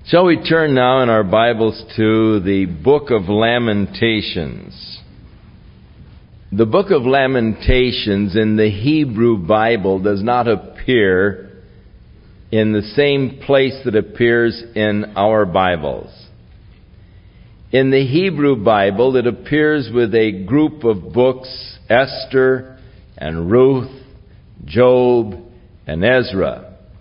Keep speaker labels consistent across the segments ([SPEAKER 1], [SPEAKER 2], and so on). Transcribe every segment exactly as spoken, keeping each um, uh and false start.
[SPEAKER 1] Shall we turn now in our Bibles to the book of Lamentations? The book of Lamentations in the Hebrew Bible does not appear in the same place that appears in our Bibles. In the Hebrew Bible, it appears with a group of books, Esther and Ruth, Job and Ezra.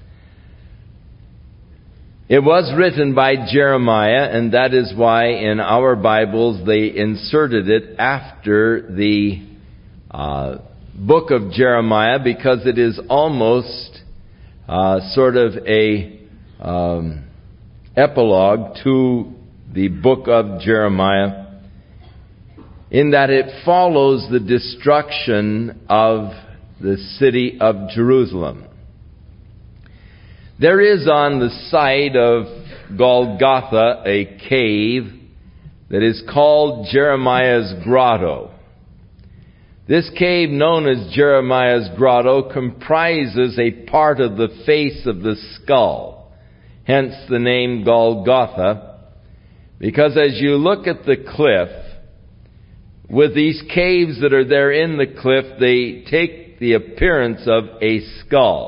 [SPEAKER 1] It was written by Jeremiah, and that is why in our Bibles they inserted it after the uh, book of Jeremiah, because it is almost uh, sort of a um, epilogue to the book of Jeremiah, in that it follows the destruction of the city of Jerusalem. There is on the site of Golgotha a cave that is called Jeremiah's Grotto. This cave, known as Jeremiah's Grotto, comprises a part of the face of the skull, hence the name Golgotha, because as you look at the cliff, with these caves that are there in the cliff, they take the appearance of a skull.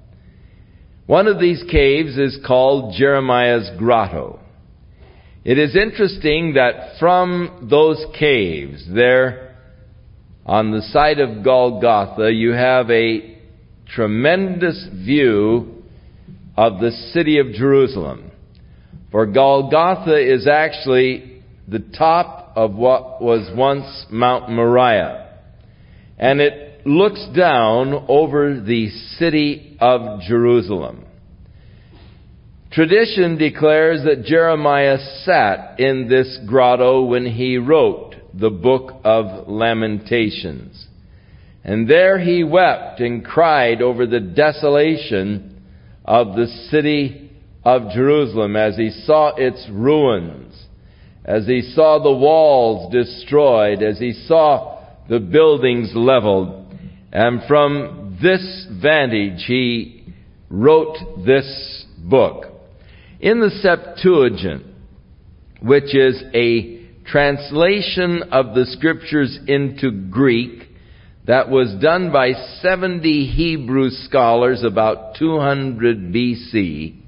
[SPEAKER 1] One of these caves is called Jeremiah's Grotto. It is interesting that from those caves there on the site of Golgotha, you have a tremendous view of the city of Jerusalem. For Golgotha is actually the top of what was once Mount Moriah. And it looks down over the city of Jerusalem. Tradition declares that Jeremiah sat in this grotto when he wrote the book of Lamentations. And there he wept and cried over the desolation of the city of Jerusalem as he saw its ruins, as he saw the walls destroyed, as he saw the buildings leveled. And from this vantage, he wrote this book. In the Septuagint, which is a translation of the Scriptures into Greek that was done by seventy Hebrew scholars about two hundred B C,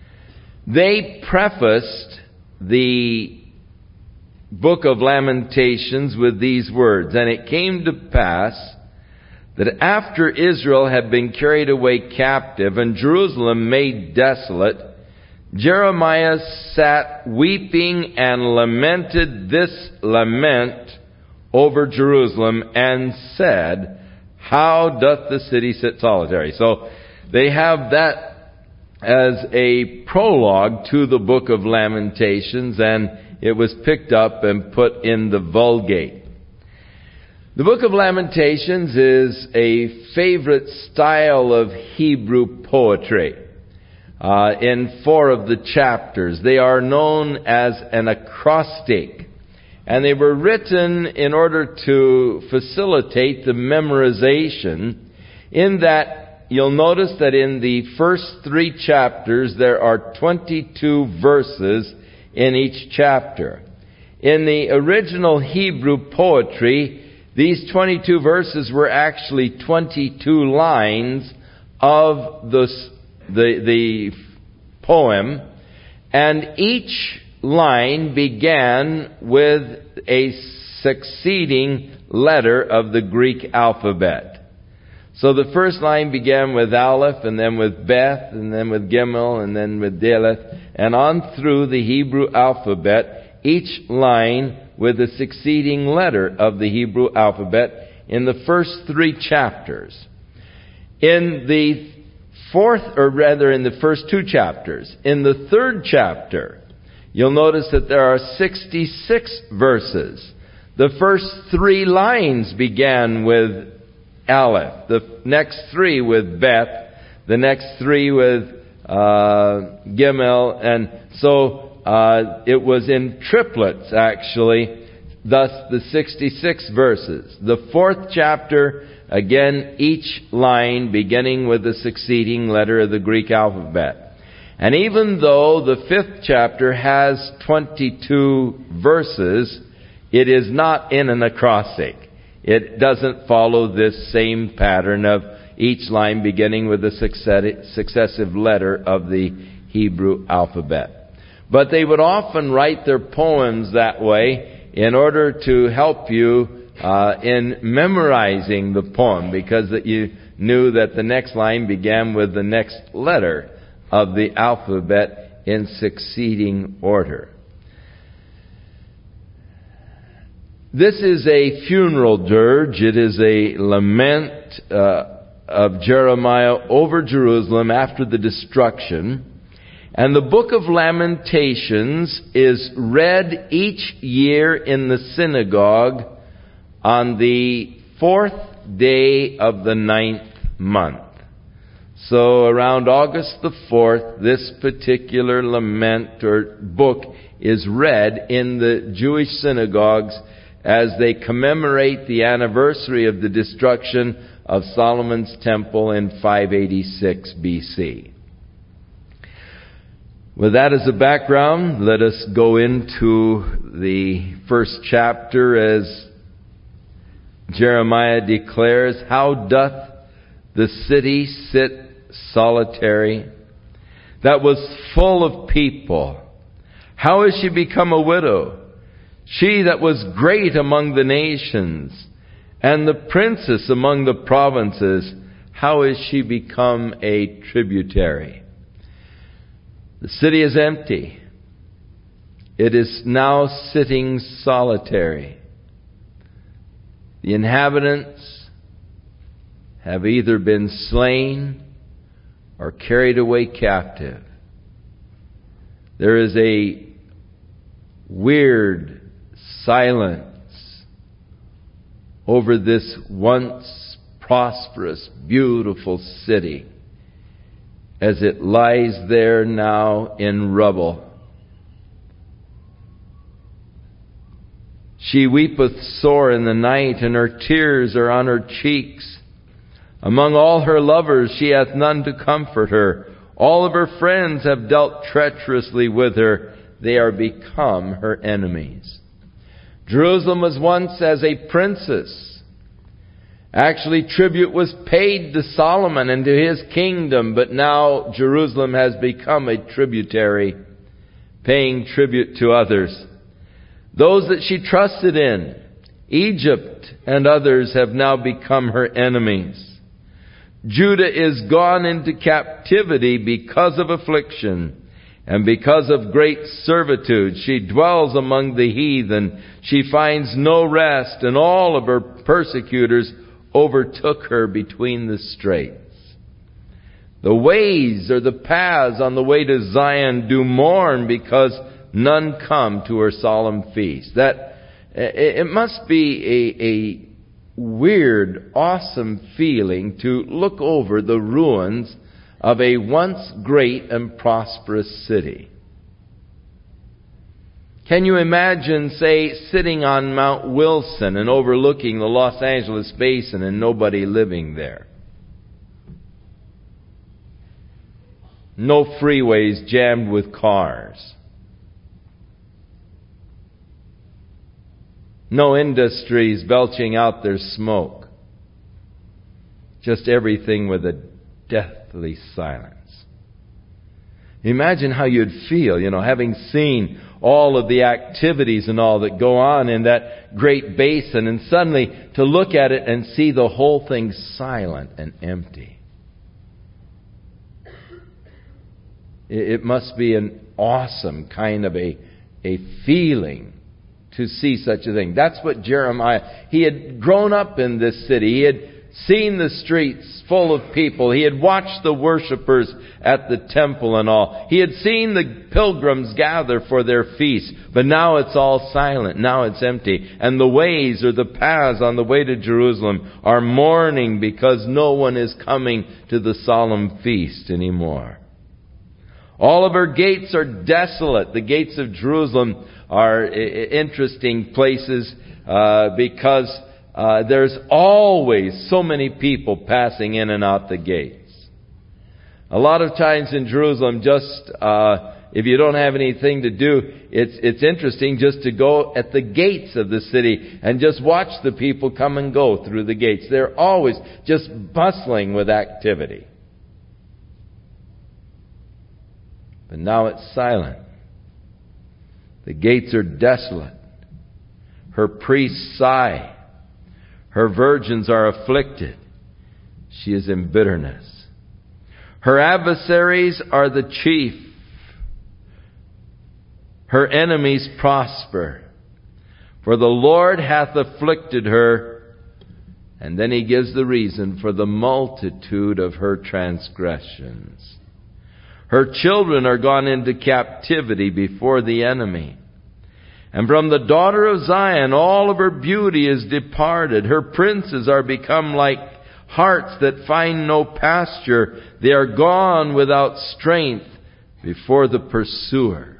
[SPEAKER 1] they prefaced the book of Lamentations with these words, "And it came to pass that after Israel had been carried away captive and Jerusalem made desolate, Jeremiah sat weeping and lamented this lament over Jerusalem and said, How doth the city sit solitary?" So they have that as a prologue to the book of Lamentations, and it was picked up and put in the Vulgate. The book of Lamentations is a favorite style of Hebrew poetry. Uh, in four of the chapters, they are known as an acrostic, and they were written in order to facilitate the memorization, in that you'll notice that in the first three chapters there are twenty-two verses in each chapter. In the original Hebrew poetry, these twenty-two verses were actually twenty-two lines of the, the, the poem, and each line began with a succeeding letter of the Greek alphabet. So the first line began with Aleph, and then with Beth, and then with Gimel, and then with Daleth, and on through the Hebrew alphabet, each line with a succeeding letter of the Hebrew alphabet in the first three chapters. In the fourth, or rather in the first two chapters, in the third chapter, you'll notice that there are sixty-six verses. The first three lines began with Aleph, the next three with Beth, the next three with uh, Gimel, and so Uh, it was in triplets, actually, thus the sixty-six verses. The fourth chapter, again, each line beginning with the succeeding letter of the Greek alphabet. And even though the fifth chapter has twenty-two verses, it is not in an acrostic. It doesn't follow this same pattern of each line beginning with a successive letter of the Hebrew alphabet. But they would often write their poems that way in order to help you uh, in memorizing the poem, because that you knew that the next line began with the next letter of the alphabet in succeeding order. This is a funeral dirge. It is a lament uh, of Jeremiah over Jerusalem after the destruction. And the book of Lamentations is read each year in the synagogue on the fourth day of the ninth month. So around August the fourth, this particular lament or book is read in the Jewish synagogues as they commemorate the anniversary of the destruction of Solomon's temple in five eighty-six B C. With that as a background, let us go into the first chapter as Jeremiah declares, "How doth the city sit solitary, that was full of people? How is she become a widow? She that was great among the nations, and the princess among the provinces, how is she become a tributary?" The city is empty. It is now sitting solitary. The inhabitants have either been slain or carried away captive. There is a weird silence over this once prosperous, beautiful city as it lies there now in rubble. She weepeth sore in the night, and her tears are on her cheeks. Among all her lovers she hath none to comfort her. All of her friends have dealt treacherously with her. They are become her enemies. Jerusalem was once as a princess. Actually, tribute was paid to Solomon and to his kingdom, but now Jerusalem has become a tributary, paying tribute to others. Those that she trusted in, Egypt and others, have now become her enemies. Judah is gone into captivity because of affliction and because of great servitude. She dwells among the heathen. She finds no rest, and all of her persecutors overtook her between the straits. The ways or the paths on the way to Zion do mourn because none come to her solemn feast. That it must be a, a weird, awesome feeling to look over the ruins of a once great and prosperous city. Can you imagine, say, sitting on Mount Wilson and overlooking the Los Angeles basin and nobody living there? No freeways jammed with cars. No industries belching out their smoke. Just everything with a deathly silence. Imagine how you'd feel, you know, having seen all of the activities and all that go on in that great basin, and suddenly to look at it and see the whole thing silent and empty. It must be an awesome kind of a, a feeling to see such a thing. That's what Jeremiah, he had grown up in this city. He had seen the streets full of people. He had watched the worshipers at the temple and all. He had seen the pilgrims gather for their feast. But now it's all silent. Now it's empty. And the ways or the paths on the way to Jerusalem are mourning because no one is coming to the solemn feast anymore. All of her gates are desolate. The gates of Jerusalem are interesting places uh, because uh, there's always so many people passing in and out the gates. A lot of times in Jerusalem, just uh, if you don't have anything to do, it's it's interesting just to go at the gates of the city and just watch the people come and go through the gates. They're always just bustling with activity. But now it's silent. The gates are desolate. Her priests sigh. Her virgins are afflicted. She is in bitterness. Her adversaries are the chief. Her enemies prosper. For the Lord hath afflicted her. And then he gives the reason, for the multitude of her transgressions. Her children are gone into captivity before the enemy. And from the daughter of Zion all of her beauty is departed. Her princes are become like harts that find no pasture. They are gone without strength before the pursuer.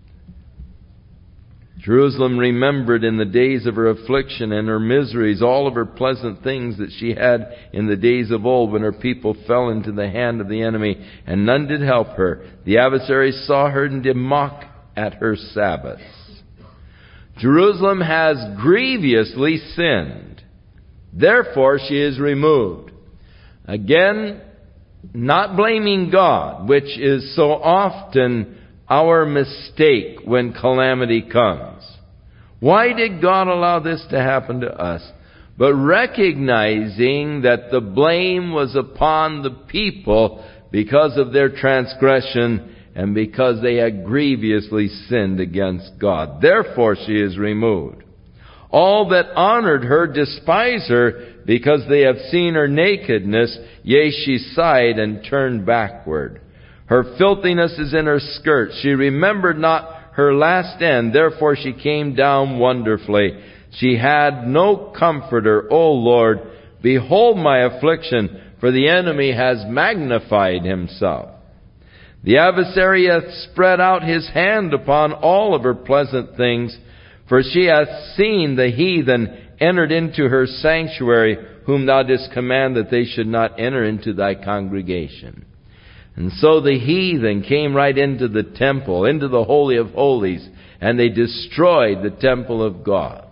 [SPEAKER 1] Jerusalem remembered in the days of her affliction and her miseries all of her pleasant things that she had in the days of old, when her people fell into the hand of the enemy, and none did help her. The adversaries saw her and did mock at her Sabbaths. Jerusalem has grievously sinned. Therefore she is removed. Again, not blaming God, which is so often our mistake when calamity comes. Why did God allow this to happen to us? But recognizing that the blame was upon the people because of their transgression and because they had grievously sinned against God. Therefore she is removed. All that honored her despise her, because they have seen her nakedness. Yea, she sighed and turned backward. Her filthiness is in her skirts. She remembered not her last end. Therefore she came down wonderfully. She had no comforter. O Lord, behold my affliction, for the enemy has magnified himself. The adversary hath spread out his hand upon all of her pleasant things, for she hath seen the heathen entered into her sanctuary, whom thou didst command that they should not enter into thy congregation. And so the heathen came right into the temple, into the Holy of Holies, and they destroyed the temple of God.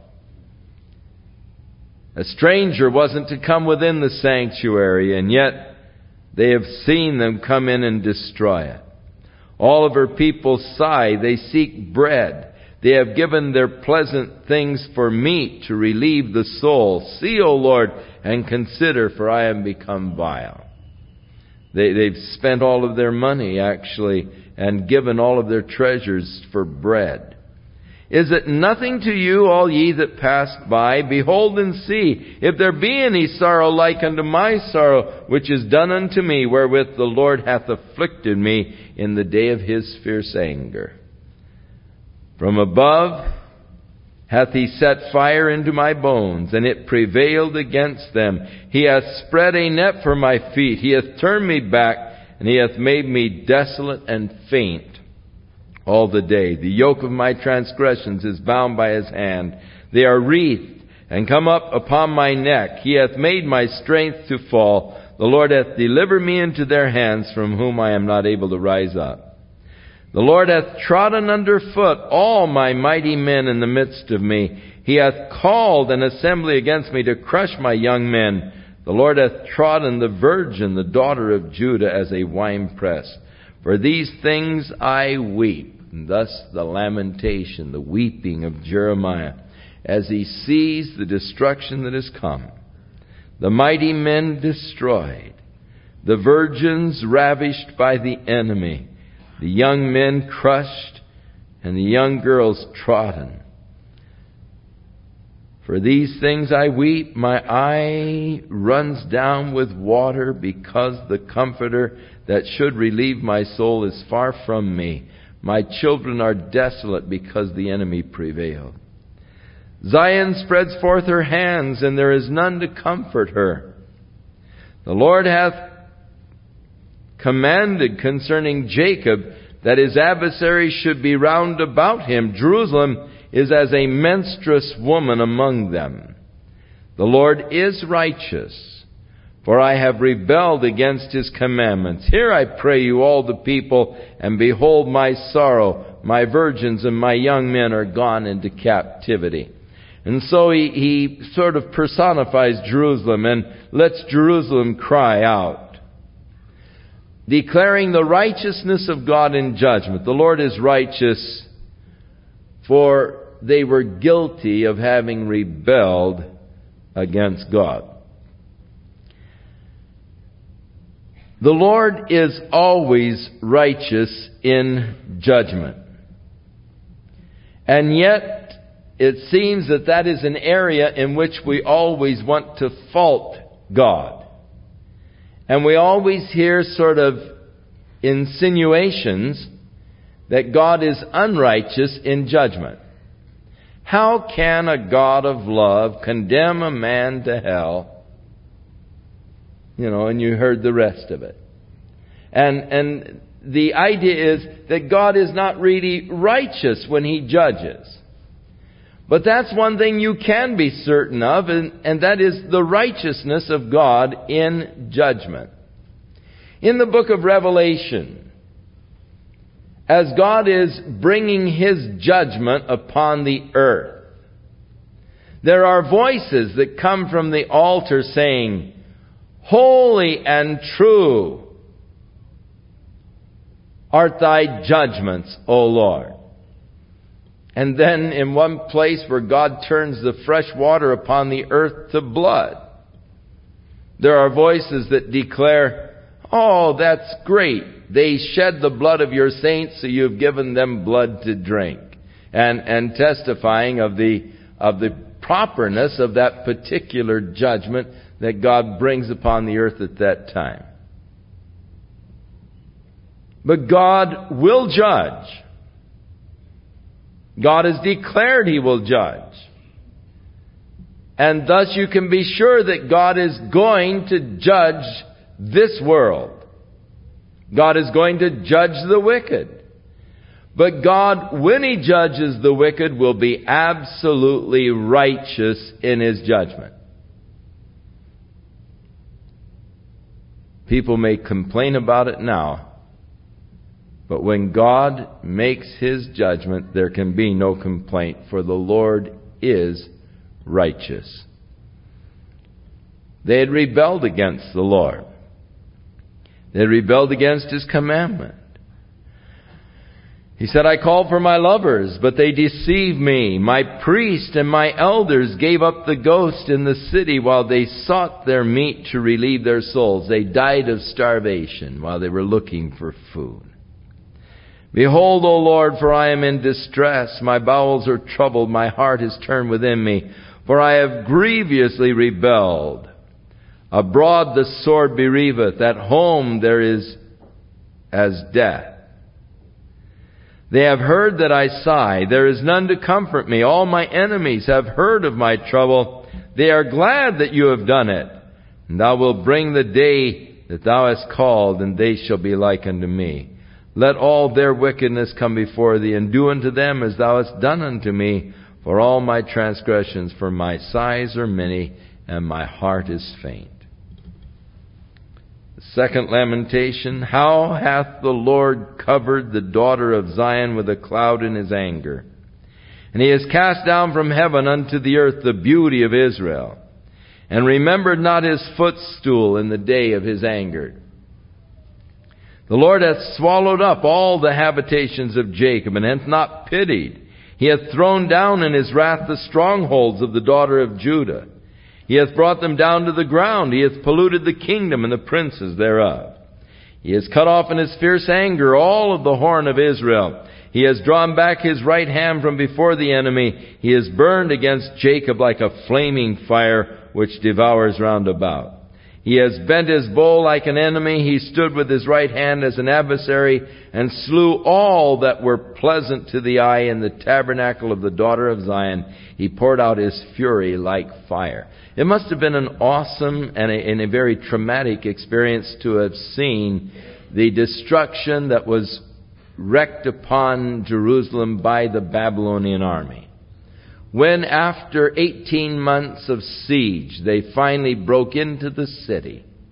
[SPEAKER 1] A stranger wasn't to come within the sanctuary, and yet they have seen them come in and destroy it. All of her people sigh. They seek bread. They have given their pleasant things for meat to relieve the soul. See, O Lord, and consider, for I am become vile. They, they've spent all of their money, actually, and given all of their treasures for bread. Is it nothing to you, all ye that passed by? Behold and see, if there be any sorrow like unto my sorrow, which is done unto me, wherewith the Lord hath afflicted me in the day of his fierce anger. From above hath he set fire into my bones, and it prevailed against them. He hath spread a net for my feet. He hath turned me back, and he hath made me desolate and faint all the day. The yoke of my transgressions is bound by his hand. They are wreathed and come up upon my neck. He hath made my strength to fall. The Lord hath delivered me into their hands, from whom I am not able to rise up. The Lord hath trodden under foot all my mighty men in the midst of me. He hath called an assembly against me to crush my young men. The Lord hath trodden the virgin, the daughter of Judah, as a winepress. For these things I weep. And thus the lamentation, the weeping of Jeremiah, as he sees the destruction that has come. The mighty men destroyed. The virgins ravished by the enemy. The young men crushed, and the young girls trodden. For these things I weep, my eye runs down with water, because the Comforter that should relieve my soul is far from me. My children are desolate, because the enemy prevailed. Zion spreads forth her hands, and there is none to comfort her. The Lord hath commanded concerning Jacob that his adversaries should be round about him. Jerusalem is as a menstruous woman among them. The Lord is righteous, for I have rebelled against his commandments. Hear, I pray you, all the people, and behold my sorrow. My virgins and my young men are gone into captivity. And so he, he sort of personifies Jerusalem and lets Jerusalem cry out, declaring the righteousness of God in judgment. The Lord is righteous, for they were guilty of having rebelled against God. The Lord is always righteous in judgment. And yet, it seems that that is an area in which we always want to fault God. And we always hear sort of insinuations that God is unrighteous in judgment. How can a God of love condemn a man to hell? You know, and you heard the rest of it. And, and the idea is that God is not really righteous when He judges. But that's one thing you can be certain of, and, and that is the righteousness of God in judgment. In the book of Revelation, as God is bringing His judgment upon the earth, there are voices that come from the altar saying, "Holy and true art thy judgments, O Lord." And then in one place where God turns the fresh water upon the earth to blood, there are voices that declare, "Oh, that's great. They shed the blood of your saints, so you've given them blood to drink." And, and testifying of the, of the properness of that particular judgment that God brings upon the earth at that time. But God will judge. God has declared He will judge. And thus you can be sure that God is going to judge this world. God is going to judge the wicked. But God, when He judges the wicked, will be absolutely righteous in His judgment. People may complain about it now, but when God makes His judgment, there can be no complaint, for the Lord is righteous. They had rebelled against the Lord. They had rebelled against His commandment. He said, "I called for my lovers, but they deceived me. My priest and my elders gave up the ghost in the city while they sought their meat to relieve their souls." They died of starvation while they were looking for food. "Behold, O Lord, for I am in distress. My bowels are troubled. My heart is turned within me. For I have grievously rebelled. Abroad the sword bereaveth. At home there is as death. They have heard that I sigh. There is none to comfort me. All my enemies have heard of my trouble. They are glad that you have done it. And thou wilt bring the day that thou hast called, and they shall be like unto me. Let all their wickedness come before thee, and do unto them as thou hast done unto me. For all my transgressions, for my sighs are many, and my heart is faint. The second lamentation, how hath the Lord covered the daughter of Zion with a cloud in His anger? And He has cast down from heaven unto the earth the beauty of Israel, and remembered not His footstool in the day of His anger. The Lord hath swallowed up all the habitations of Jacob, and hath not pitied. He hath thrown down in His wrath the strongholds of the daughter of Judah. He hath brought them down to the ground. He hath polluted the kingdom and the princes thereof. He has cut off in His fierce anger all of the horn of Israel. He has drawn back His right hand from before the enemy. He has burned against Jacob like a flaming fire which devours round about. He has bent His bow like an enemy. He stood with His right hand as an adversary, and slew all that were pleasant to the eye in the tabernacle of the daughter of Zion. He poured out His fury like fire. It must have been an awesome and a, and a very traumatic experience to have seen the destruction that was wreaked upon Jerusalem by the Babylonian army. When after eighteen months of siege, they finally broke into the city,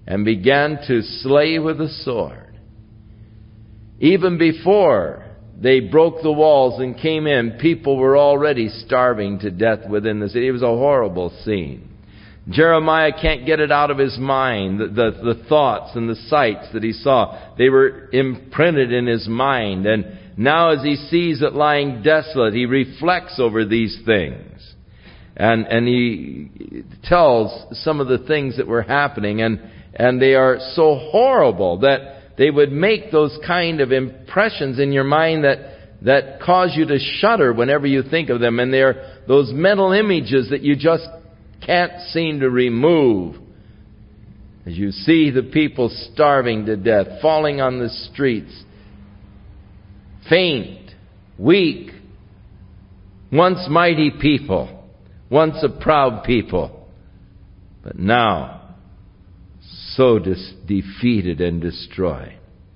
[SPEAKER 1] and began to slay with the sword. Even before they broke the walls and came in, people were already starving to death within the city. It was a horrible scene. Jeremiah can't get it out of his mind. The, the, the thoughts and the sights that he saw, they were imprinted in his mind. And now as he sees it lying desolate, he reflects over these things. And, and he tells some of the things that were happening. And, and they are so horrible that they would make those kind of impressions in your mind that, that cause you to shudder whenever you think of them. And they're those mental images that you just can't seem to remove. As you see the people starving to death, falling on the streets, faint, weak, once mighty people, once a proud people, but now so dis- defeated and destroyed.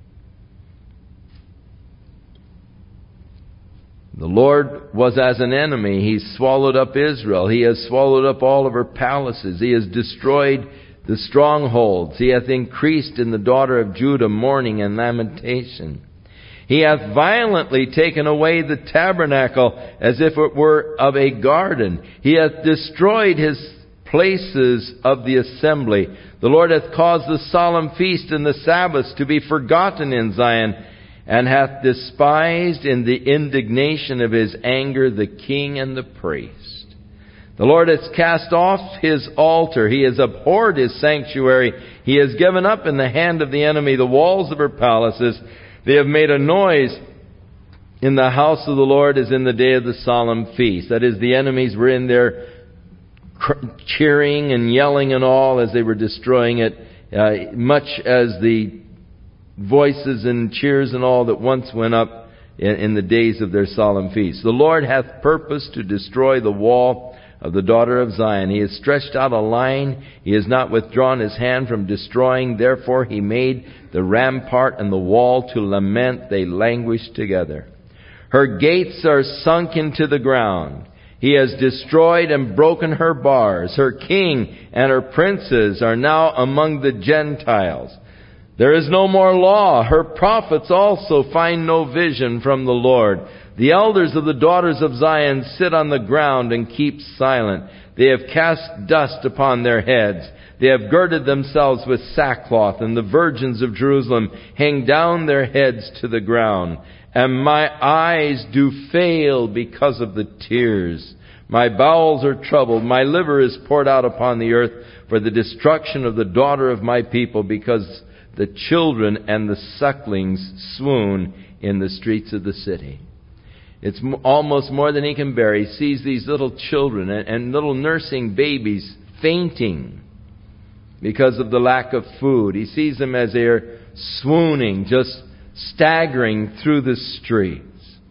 [SPEAKER 1] The Lord was as an enemy. He swallowed up Israel. He has swallowed up all of her palaces. He has destroyed the strongholds. He hath increased in the daughter of Judah mourning and lamentation. He hath violently taken away the tabernacle as if it were of a garden. He hath destroyed his places of the assembly. The Lord hath caused the solemn feast and the Sabbaths to be forgotten in Zion, and hath despised in the indignation of his anger the king and the priest. The Lord has cast off his altar. He has abhorred his sanctuary. He has given up in the hand of the enemy the walls of her palaces. They have made a noise in the house of the Lord as in the day of the solemn feast. That is, the enemies were in there cheering and yelling and all as they were destroying it, uh, much as the voices and cheers and all that once went up in, in the days of their solemn feast. The Lord hath purposed to destroy the wall of the daughter of Zion. He has stretched out a line. He has not withdrawn his hand from destroying. Therefore he made the rampart and the wall to lament. They languish together. Her gates are sunk into the ground. He has destroyed and broken her bars. Her king and her princes are now among the Gentiles. There is no more law. Her prophets also find no vision from the Lord. The elders of the daughters of Zion sit on the ground and keep silent. They have cast dust upon their heads. They have girded themselves with sackcloth, and the virgins of Jerusalem hang down their heads to the ground. And my eyes do fail because of the tears. My bowels are troubled. My liver is poured out upon the earth for the destruction of the daughter of my people, because the children and the sucklings swoon in the streets of the city. It's almost more than he can bear. He sees these little children and, and little nursing babies fainting because of the lack of food. He sees them as they're swooning, just staggering through the streets.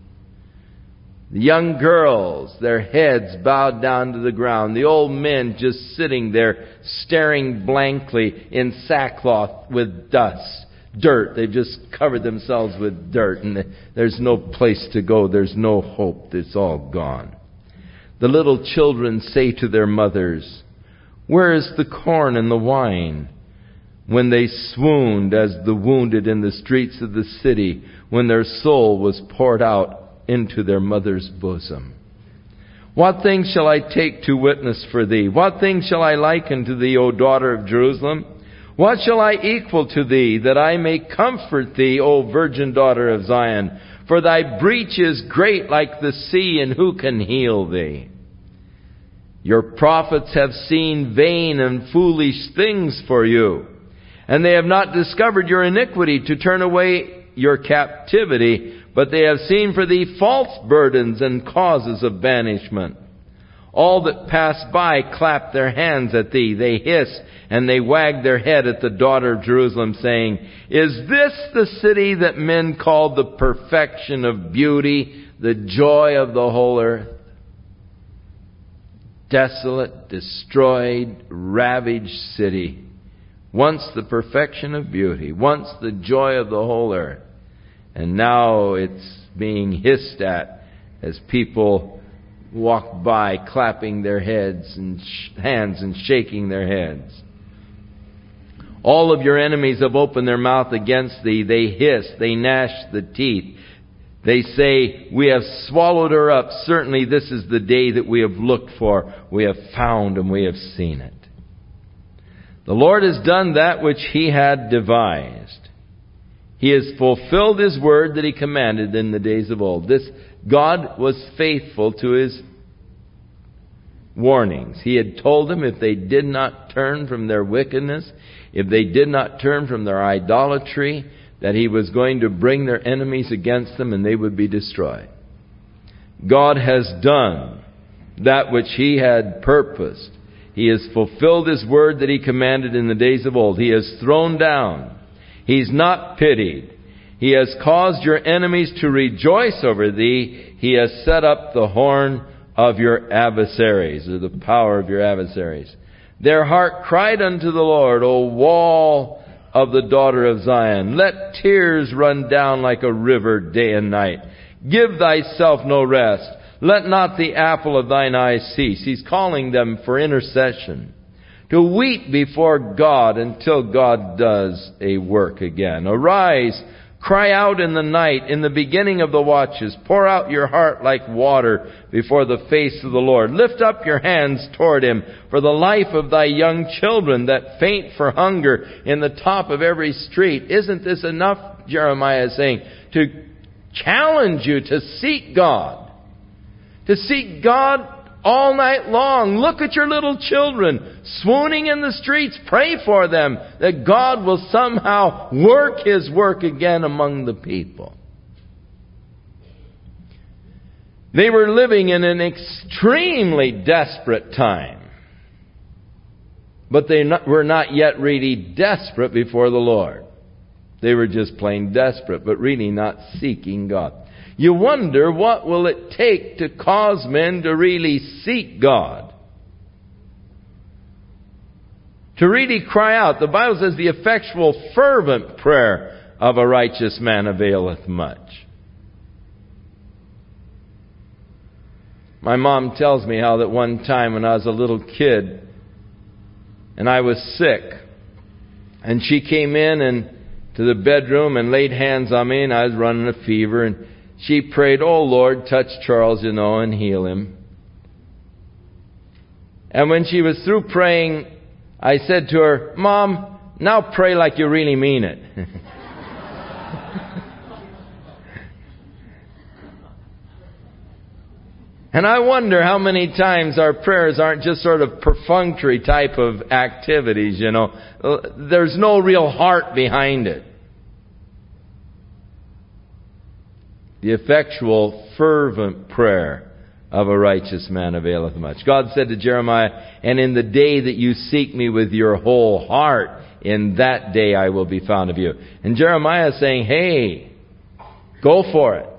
[SPEAKER 1] The young girls, their heads bowed down to the ground. The old men just sitting there staring blankly in sackcloth with dust, dirt. They've just covered themselves with dirt, and there's no place to go. There's no hope. It's all gone. The little children say to their mothers, "Where is the corn and the wine?" When they swooned as the wounded in the streets of the city, when their soul was poured out into their mother's bosom. What things shall I take to witness for thee? What things shall I liken to thee, O daughter of Jerusalem? What shall I equal to thee, that I may comfort thee, O virgin daughter of Zion? For thy breach is great like the sea, and who can heal thee? Your prophets have seen vain and foolish things for you, and they have not discovered your iniquity to turn away your captivity, but they have seen for thee false burdens and causes of banishment. All that pass by clap their hands at thee. They hiss and they wag their head at the daughter of Jerusalem, saying, "Is this the city that men called the perfection of beauty, the joy of the whole earth?" Desolate, destroyed, ravaged city. Once the perfection of beauty, once the joy of the whole earth. And now it's being hissed at as people walk by, clapping their heads and sh- hands and shaking their heads. All of your enemies have opened their mouth against thee. They hiss, they gnash the teeth. They say, we have swallowed her up. Certainly this is the day that we have looked for. We have found and we have seen it. The Lord has done that which He had devised. He has fulfilled His word that He commanded in the days of old. This God was faithful to His warnings. He had told them if they did not turn from their wickedness, if they did not turn from their idolatry, that He was going to bring their enemies against them and they would be destroyed. God has done that which He had purposed. He has fulfilled His word that He commanded in the days of old. He has thrown down. He's not pitied. He has caused your enemies to rejoice over thee. He has set up the horn of your adversaries, or the power of your adversaries. Their heart cried unto the Lord, O wall of the daughter of Zion. Let tears run down like a river day and night. Give thyself no rest. Let not the apple of thine eye cease. He's calling them for intercession. To weep before God until God does a work again. Arise, cry out in the night, in the beginning of the watches. Pour out your heart like water before the face of the Lord. Lift up your hands toward Him for the life of thy young children that faint for hunger in the top of every street. Isn't this enough, Jeremiah is saying, to challenge you to seek God? To seek God all night long. Look at your little children swooning in the streets. Pray for them that God will somehow work His work again among the people. They were living in an extremely desperate time. But they not, were not yet really desperate before the Lord. They were just plain desperate, but really not seeking God. You wonder, what will it take to cause men to really seek God? To really cry out. The Bible says the effectual fervent prayer of a righteous man availeth much. My mom tells me how that one time when I was a little kid and I was sick, and she came in and to the bedroom and laid hands on me, and I was running a fever, and she prayed, oh Lord, touch Charles, you know, and heal him. And when she was through praying, I said to her, Mom, now pray like you really mean it. And I wonder how many times our prayers aren't just sort of perfunctory type of activities, you know. There's no real heart behind it. The effectual, fervent prayer of a righteous man availeth much. God said to Jeremiah, and in the day that you seek me with your whole heart, in that day I will be found of you. And Jeremiah is saying, hey, go for it.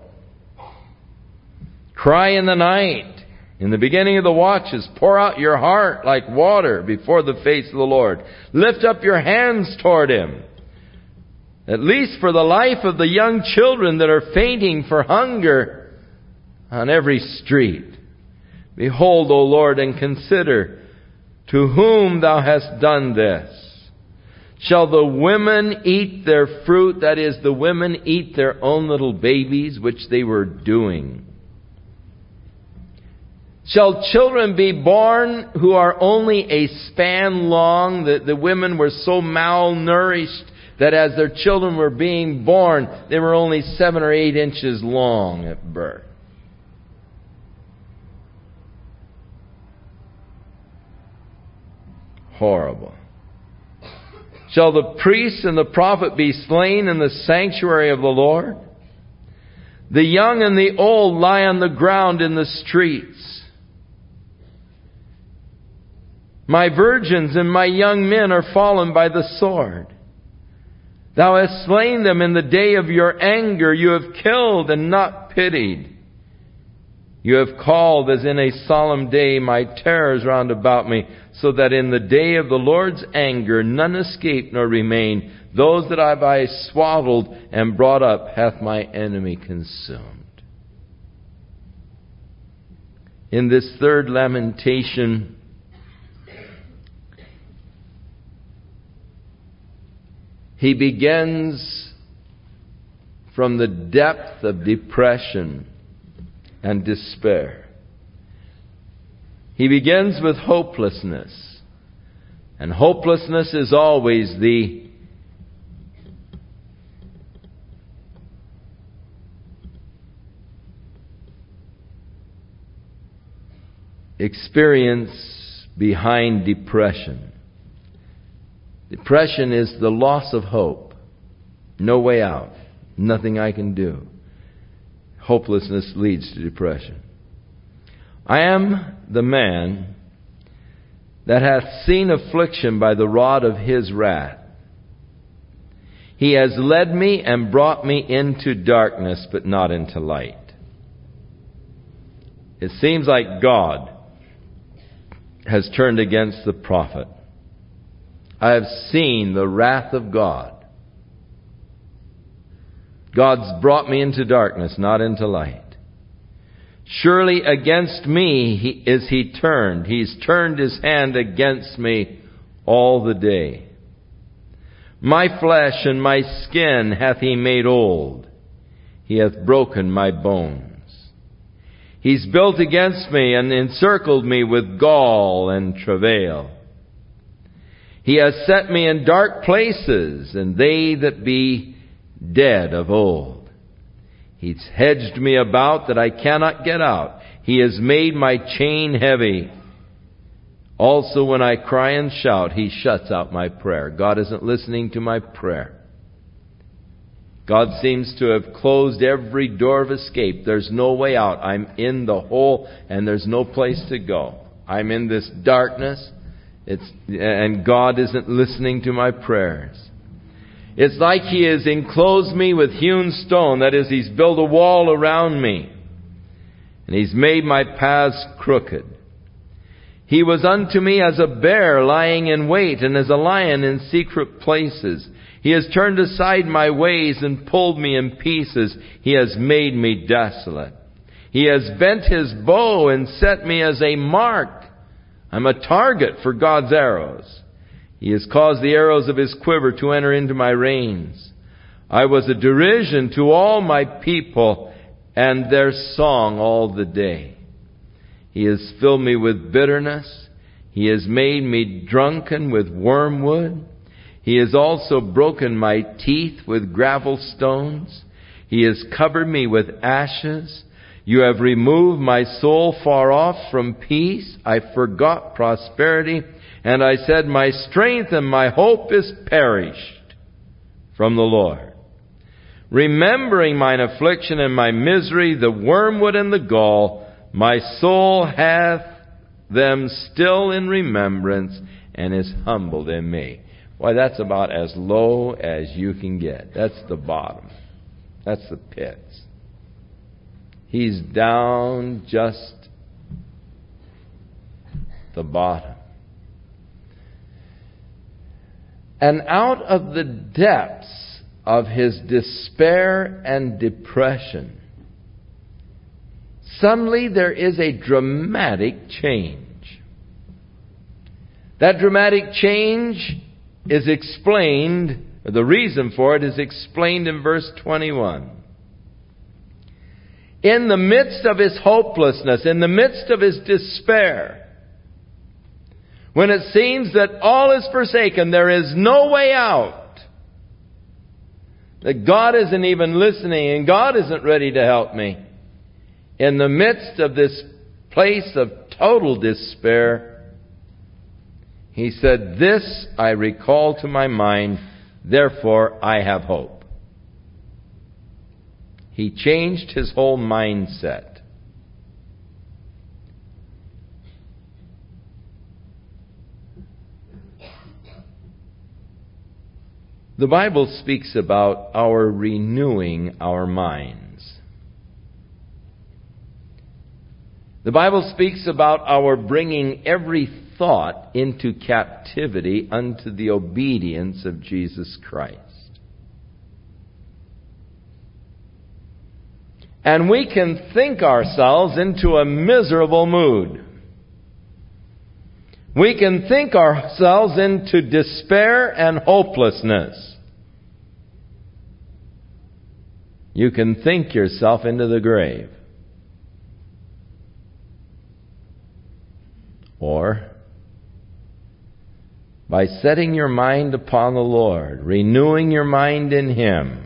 [SPEAKER 1] Cry in the night, in the beginning of the watches. Pour out your heart like water before the face of the Lord. Lift up your hands toward Him. At least for the life of the young children that are fainting for hunger on every street. Behold, O Lord, and consider to whom Thou hast done this. Shall the women eat their fruit? That is, the women eat their own little babies, which they were doing. Shall children be born who are only a span long? The, the women were so malnourished that as their children were being born, they were only seven or eight inches long at birth. Horrible. Shall the priest and the prophet be slain in the sanctuary of the Lord? The young and the old lie on the ground in the streets. My virgins and my young men are fallen by the sword. Thou hast slain them in the day of your anger. You have killed and not pitied. You have called as in a solemn day my terrors round about me, so that in the day of the Lord's anger none escape nor remain. Those that I have swaddled and brought up hath my enemy consumed. In this third lamentation, He begins from the depth of depression and despair. He begins with hopelessness. And hopelessness is always the experience behind depression. Depression is the loss of hope. No way out. Nothing I can do. Hopelessness leads to depression. I am the man that hath seen affliction by the rod of his wrath. He has led me and brought me into darkness, but not into light. It seems like God has turned against the prophet. I have seen the wrath of God. God's brought me into darkness, not into light. Surely against me he, is he turned. He's turned his hand against me all the day. My flesh and my skin hath he made old. He hath broken my bones. He's built against me and encircled me with gall and travail. He has set me in dark places, and they that be dead of old. He's hedged me about that I cannot get out. He has made my chain heavy. Also when I cry and shout, he shuts out my prayer. God isn't listening to my prayer. God seems to have closed every door of escape. There's no way out. I'm in the hole and there's no place to go. I'm in this darkness. It's, and God isn't listening to my prayers. It's like he has enclosed me with hewn stone. That is, he's built a wall around me. And he's made my paths crooked. He was unto me as a bear lying in wait, and as a lion in secret places. He has turned aside my ways and pulled me in pieces. He has made me desolate. He has bent his bow and set me as a mark. I'm a target for God's arrows. He has caused the arrows of his quiver to enter into my reins. I was a derision to all my people and their song all the day. He has filled me with bitterness. He has made me drunken with wormwood. He has also broken my teeth with gravel stones. He has covered me with ashes. You have removed my soul far off from peace. I forgot prosperity. And I said, my strength and my hope is perished from the Lord. Remembering mine affliction and my misery, the wormwood and the gall, my soul hath them still in remembrance and is humbled in me. Why, that's about as low as you can get. That's the bottom. That's the pits. He's down just the bottom. And out of the depths of his despair and depression, suddenly there is a dramatic change. That dramatic change is explained, or the reason for it is explained in verse twenty-one. In the midst of his hopelessness, in the midst of his despair, when it seems that all is forsaken, there is no way out, that God isn't even listening and God isn't ready to help me, in the midst of this place of total despair, he said, this I recall to my mind, therefore I have hope. He changed his whole mindset. The Bible speaks about our renewing our minds. The Bible speaks about our bringing every thought into captivity unto the obedience of Jesus Christ. And we can think ourselves into a miserable mood. We can think ourselves into despair and hopelessness. You can think yourself into the grave. Or, by setting your mind upon the Lord, renewing your mind in Him,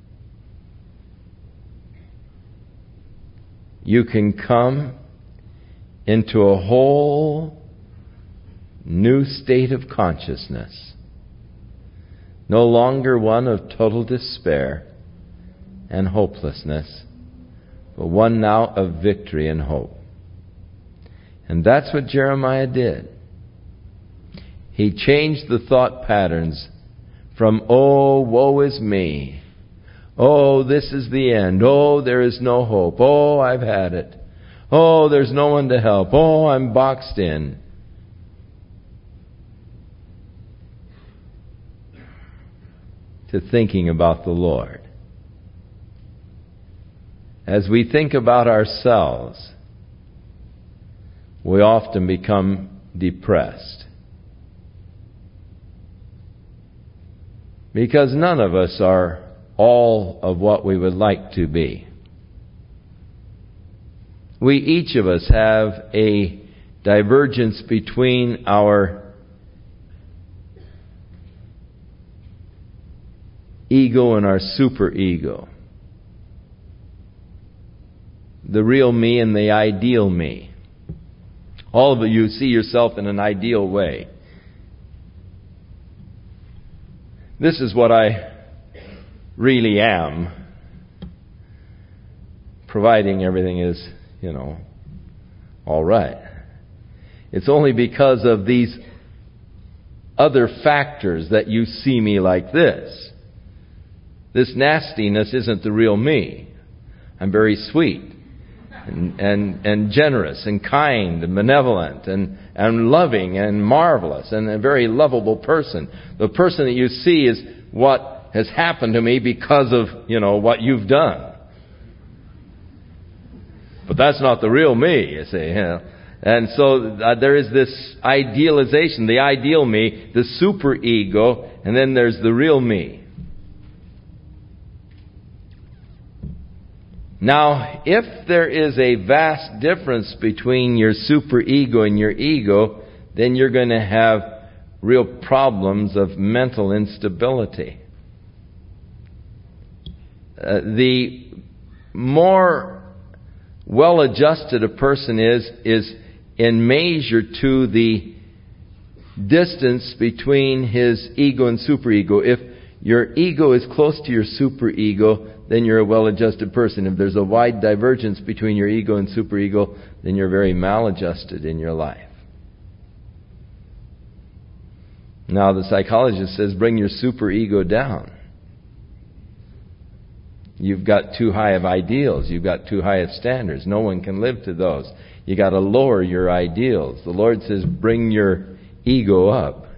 [SPEAKER 1] you can come into a whole new state of consciousness. No longer one of total despair and hopelessness, but one now of victory and hope. And that's what Jeremiah did. He changed the thought patterns from, oh, woe is me. Oh, this is the end. Oh, there is no hope. Oh, I've had it. Oh, there's no one to help. Oh, I'm boxed in. To thinking about the Lord. As we think about ourselves, we often become depressed. Because none of us are all of what we would like to be. We, each of us, have a divergence between our ego and our superego. The real me and the ideal me. All of you see yourself in an ideal way. This is what I really am, providing everything is, you know, all right. It's only because of these other factors that you see me like this. This nastiness isn't the real me. I'm very sweet and and, and generous and kind and benevolent and, and loving and marvelous and a very lovable person. The person that you see is what has happened to me because of, you know, what you've done. But that's not the real me, you see. You know? And so uh, there is this idealization, the ideal me, the superego, and then there's the real me. Now, if there is a vast difference between your superego and your ego, then you're going to have real problems of mental instability. Uh, the more well-adjusted a person is, is in measure to the distance between his ego and superego. If your ego is close to your superego, then you're a well-adjusted person. If there's a wide divergence between your ego and superego, then you're very maladjusted in your life. Now, the psychologist says, bring your superego down. You've got too high of ideals. You've got too high of standards. No one can live to those. You got to lower your ideals. The Lord says, bring your ego up.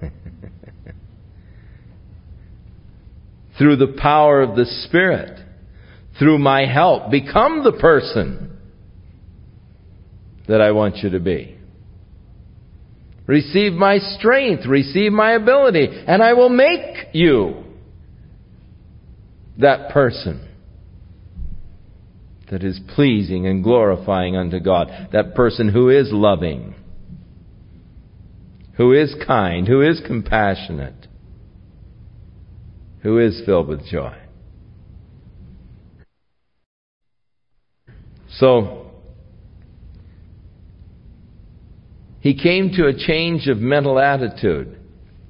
[SPEAKER 1] Through the power of the Spirit, through my help, become the person that I want you to be. Receive my strength, receive my ability, and I will make you that person that is pleasing and glorifying unto God. That person who is loving, who is kind, who is compassionate, who is filled with joy. So, he came to a change of mental attitude.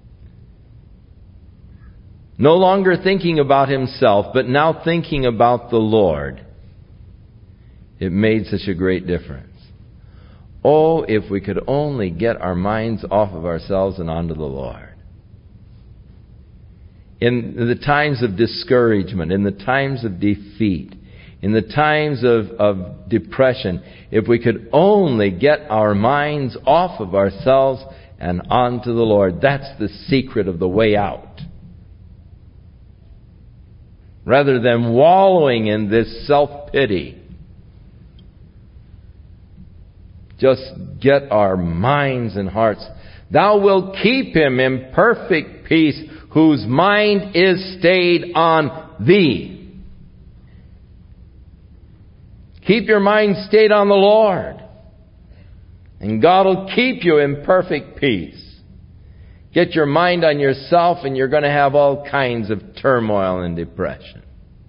[SPEAKER 1] No longer thinking about himself, but now thinking about the Lord. It made such a great difference. Oh, if we could only get our minds off of ourselves and onto the Lord. In the times of discouragement, in the times of defeat, in the times of, of depression, if we could only get our minds off of ourselves and onto the Lord, that's the secret of the way out. Rather than wallowing in this self-pity, just get our minds and hearts. Thou wilt keep him in perfect peace, whose mind is stayed on thee. Keep your mind stayed on the Lord, and God will keep you in perfect peace. Get your mind on yourself, and you're going to have all kinds of turmoil and depression.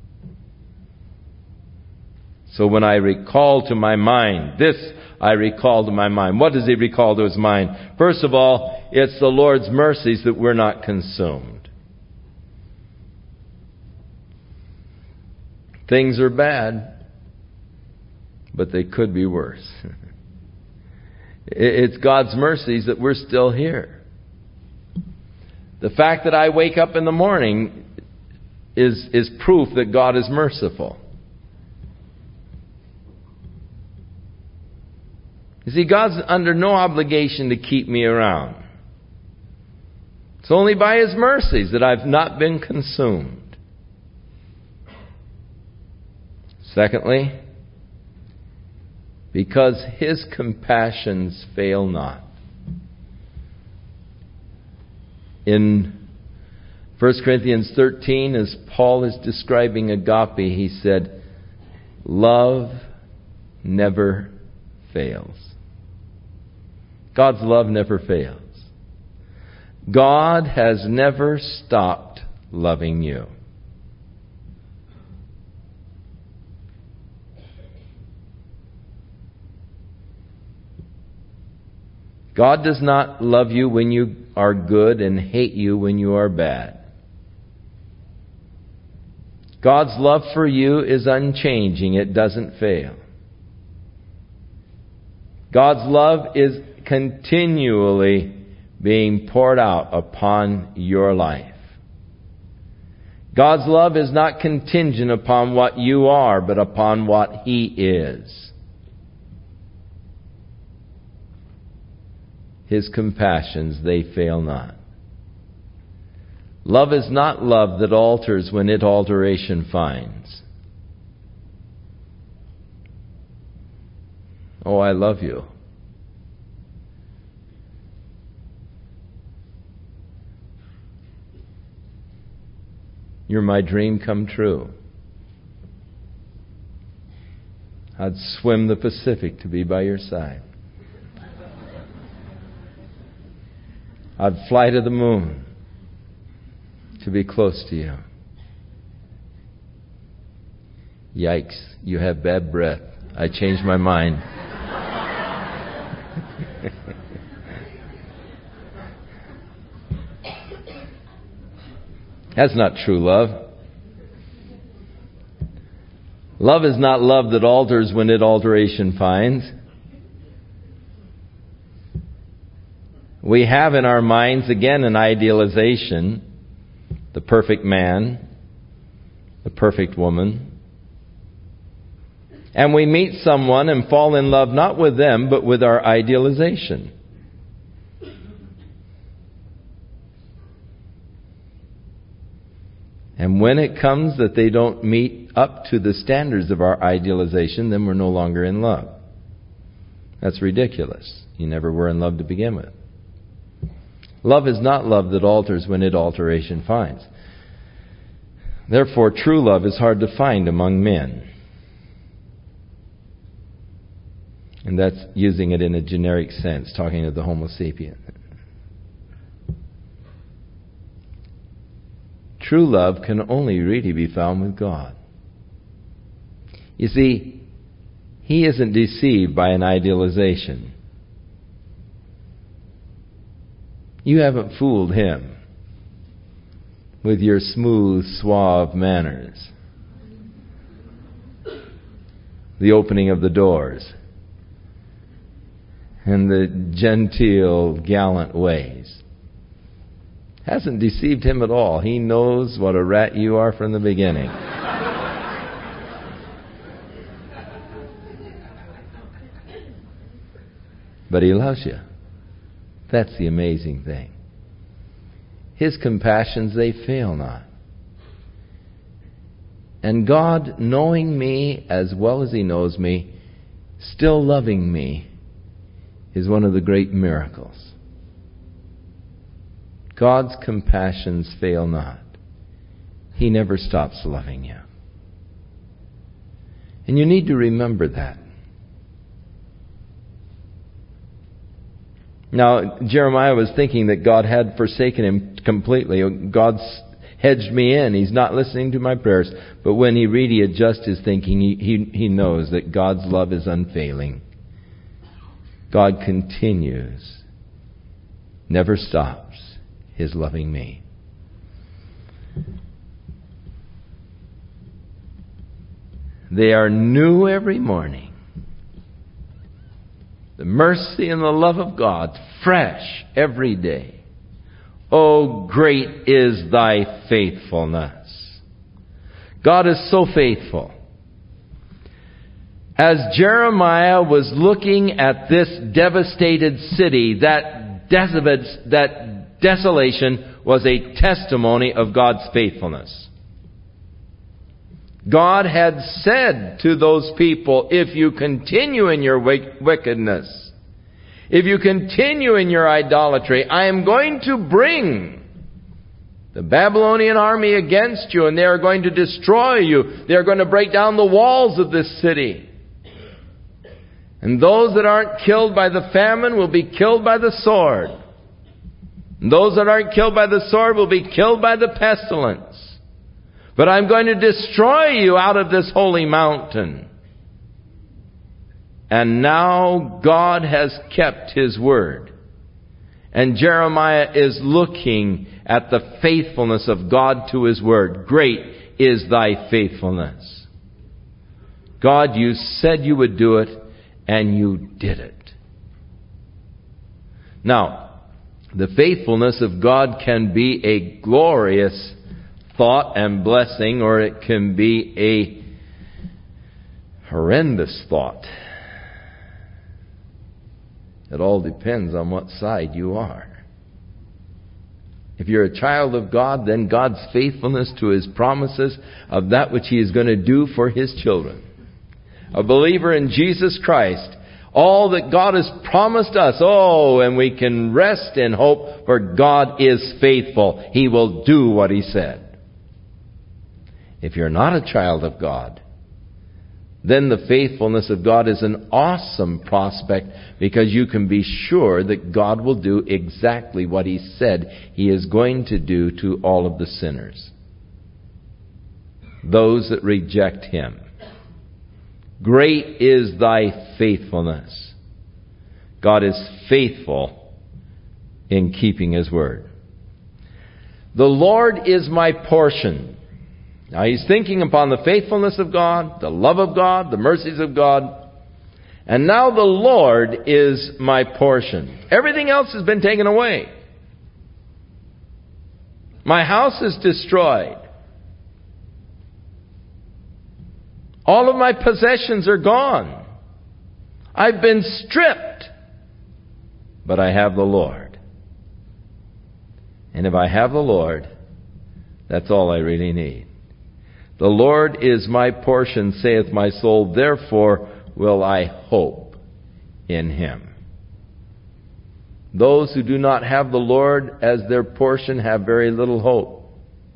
[SPEAKER 1] So when I recall to my mind, this I recall to my mind. What does he recall to his mind? First of all, it's the Lord's mercies that we're not consumed. Things are bad, but they could be worse. It's God's mercies that we're still here. The fact that I wake up in the morning is, is proof that God is merciful. You see, God's under no obligation to keep me around. It's only by His mercies that I've not been consumed. Secondly, because His compassions fail not. In First Corinthians thirteen, as Paul is describing agape, he said, love never fails. God's love never fails. God has never stopped loving you. God does not love you when you are good and hate you when you are bad. God's love for you is unchanging. It doesn't fail. God's love is continually being poured out upon your life. God's love is not contingent upon what you are, but upon what He is. His compassions, they fail not. Love is not love that alters when it alteration finds. Oh, I love you. You're my dream come true. I'd swim the Pacific to be by your side. I'd fly to the moon to be close to you. Yikes, you have bad breath. I changed my mind. That's not true love. Love is not love that alters when it alteration finds. We have in our minds, again, an idealization. The perfect man, the perfect woman. And we meet someone and fall in love not with them, but with our idealization. And when it comes that they don't meet up to the standards of our idealization, then we're no longer in love. That's ridiculous. You never were in love to begin with. Love is not love that alters when it alteration finds. Therefore, true love is hard to find among men. And that's using it in a generic sense, talking of the Homo sapien. True love can only really be found with God. You see, He isn't deceived by an idealization. You haven't fooled Him with your smooth, suave manners, the opening of the doors, and the genteel, gallant ways. Hasn't deceived Him at all. He knows what a rat you are from the beginning. But He loves you. That's the amazing thing. His compassions, they fail not. And God, knowing me as well as He knows me, still loving me, is one of the great miracles. God's compassions fail not. He never stops loving you. And you need to remember that. Now, Jeremiah was thinking that God had forsaken him completely. God's hedged me in. He's not listening to my prayers. But when he really adjusts his thinking, he, he, he knows that God's love is unfailing. God continues, never stops his loving me. They are new every morning. The mercy and the love of God, fresh every day. Oh, great is thy faithfulness. God is so faithful. As Jeremiah was looking at this devastated city, that desolate, that desolation was a testimony of God's faithfulness. God had said to those people, if you continue in your wickedness, if you continue in your idolatry, I am going to bring the Babylonian army against you, and they are going to destroy you. They are going to break down the walls of this city. And those that aren't killed by the famine will be killed by the sword. And those that aren't killed by the sword will be killed by the pestilence. But I'm going to destroy you out of this holy mountain. And now God has kept His word. And Jeremiah is looking at the faithfulness of God to His word. Great is thy faithfulness. God, you said you would do it, and you did it. Now, the faithfulness of God can be a glorious thought and blessing, or it can be a horrendous thought. It all depends on what side you are. If you're a child of God, then God's faithfulness to His promises of that which He is going to do for His children. A believer in Jesus Christ, all that God has promised us, oh, and we can rest in hope, for God is faithful. He will do what He said. If you're not a child of God, then the faithfulness of God is an awesome prospect, because you can be sure that God will do exactly what He said He is going to do to all of the sinners, those that reject Him. Great is thy faithfulness. God is faithful in keeping His word. The Lord is my portion. Now he's thinking upon the faithfulness of God, the love of God, the mercies of God. And now the Lord is my portion. Everything else has been taken away. My house is destroyed. All of my possessions are gone. I've been stripped. But I have the Lord. And if I have the Lord, that's all I really need. The Lord is my portion, saith my soul, therefore will I hope in Him. Those who do not have the Lord as their portion have very little hope.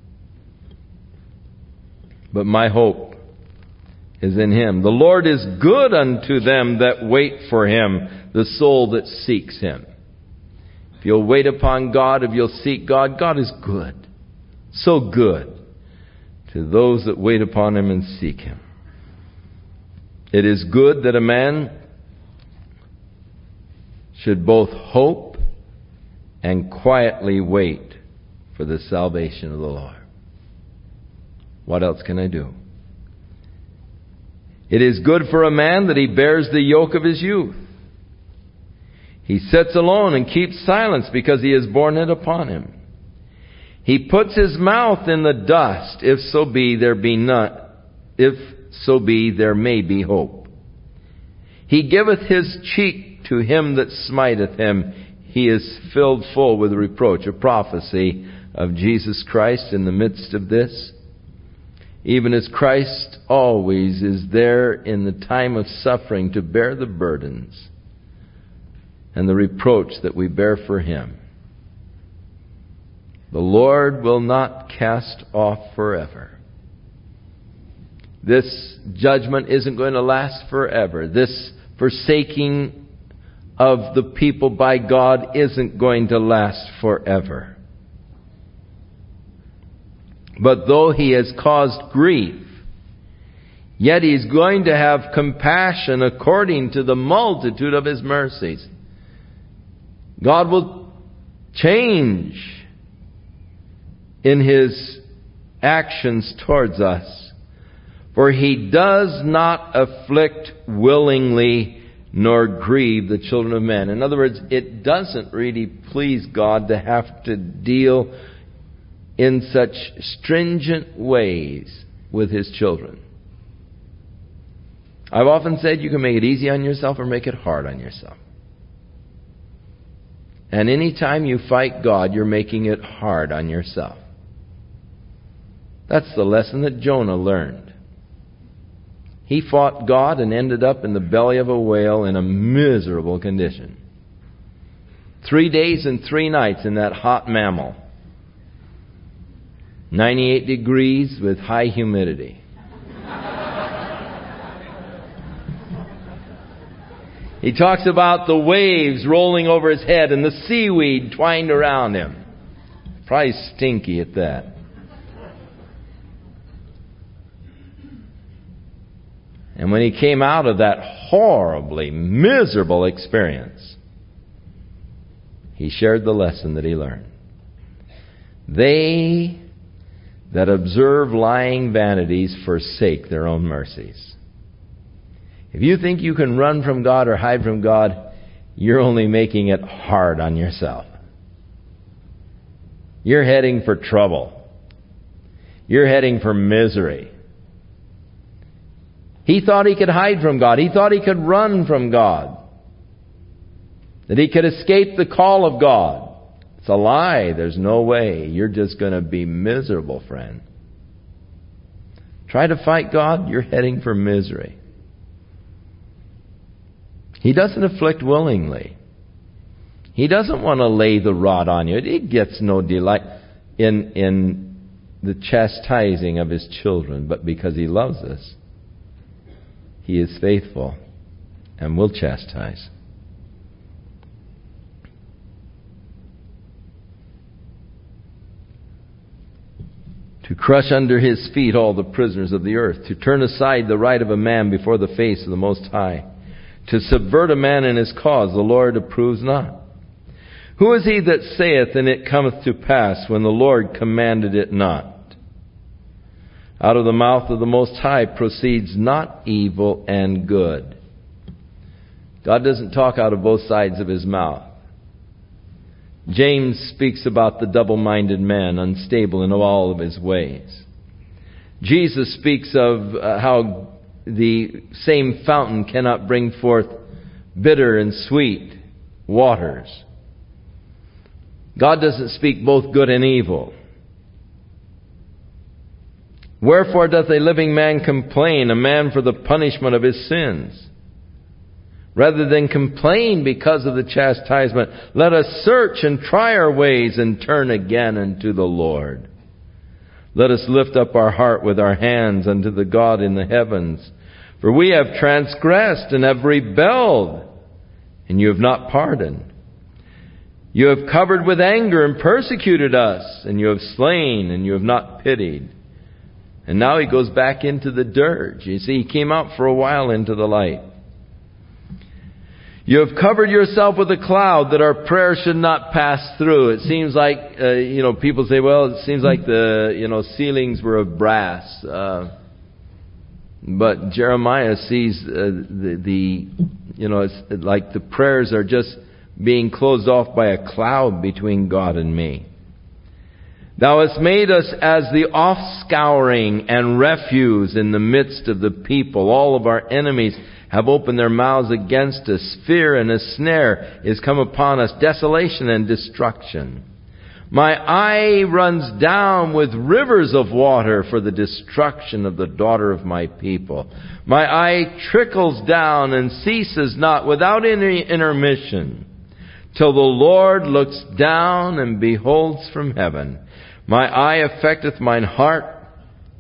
[SPEAKER 1] But my hope is in Him. The Lord is good unto them that wait for Him, the soul that seeks Him. If you'll wait upon God, if you'll seek God, God is good. So good to those that wait upon Him and seek Him. It is good that a man should both hope and quietly wait for the salvation of the Lord. What else can I do? It is good for a man that he bears the yoke of his youth. He sits alone and keeps silence, because he has borne it upon him. He puts his mouth in the dust, if so be there be not, if so be there may be hope. He giveth his cheek to him that smiteth him. He is filled full with reproach. A prophecy of Jesus Christ in the midst of this. Even as Christ always is there in the time of suffering to bear the burdens and the reproach that we bear for Him. The Lord will not cast off forever. This judgment isn't going to last forever. This forsaking of the people by God isn't going to last forever. But though He has caused grief, yet He's going to have compassion according to the multitude of His mercies. God will change in His actions towards us. For He does not afflict willingly nor grieve the children of men. In other words, it doesn't really please God to have to deal in such stringent ways with His children. I've often said you can make it easy on yourself or make it hard on yourself. And any time you fight God, you're making it hard on yourself. That's the lesson that Jonah learned. He fought God and ended up in the belly of a whale in a miserable condition. Three days and three nights in that hot mammal. ninety-eight degrees with high humidity. He talks about the waves rolling over his head and the seaweed twined around him. Probably stinky at that. And when he came out of that horribly miserable experience, he shared the lesson that he learned. They that observe lying vanities forsake their own mercies. If you think you can run from God or hide from God, you're only making it hard on yourself. You're heading for trouble. You're heading for misery. He thought he could hide from God. He thought he could run from God. That he could escape the call of God. It's a lie. There's no way. You're just going to be miserable, friend. Try to fight God, you're heading for misery. He doesn't afflict willingly. He doesn't want to lay the rod on you. He gets no delight in, in the chastising of His children. But because He loves us, He is faithful and will chastise. To crush under His feet all the prisoners of the earth. To turn aside the right of a man before the face of the Most High. To subvert a man in his cause, the Lord approves not. Who is he that saith, and it cometh to pass, when the Lord commanded it not? Out of the mouth of the Most High proceeds not evil and good. God doesn't talk out of both sides of His mouth. James speaks about the double-minded man, unstable in all of his ways. Jesus speaks of uh, how the same fountain cannot bring forth bitter and sweet waters. God doesn't speak both good and evil. Wherefore doth a living man complain, a man for the punishment of his sins? Rather than complain because of the chastisement, let us search and try our ways and turn again unto the Lord. Let us lift up our heart with our hands unto the God in the heavens. For we have transgressed and have rebelled, and you have not pardoned. You have covered with anger and persecuted us, and you have slain, and you have not pitied. And now he goes back into the dirt. You see, he came out for a while into the light. You have covered yourself with a cloud that our prayer should not pass through. It seems like, uh, you know, people say, well, it seems like the, you know, ceilings were of brass. Uh, but Jeremiah sees uh, the, the, you know, it's like the prayers are just being closed off by a cloud between God and me. Thou hast made us as the offscouring and refuse in the midst of the people. All of our enemies have opened their mouths against us. Fear and a snare is come upon us, desolation and destruction. My eye runs down with rivers of water for the destruction of the daughter of my people. My eye trickles down and ceases not without any intermission, till the Lord looks down and beholds from heaven. My eye affecteth mine heart,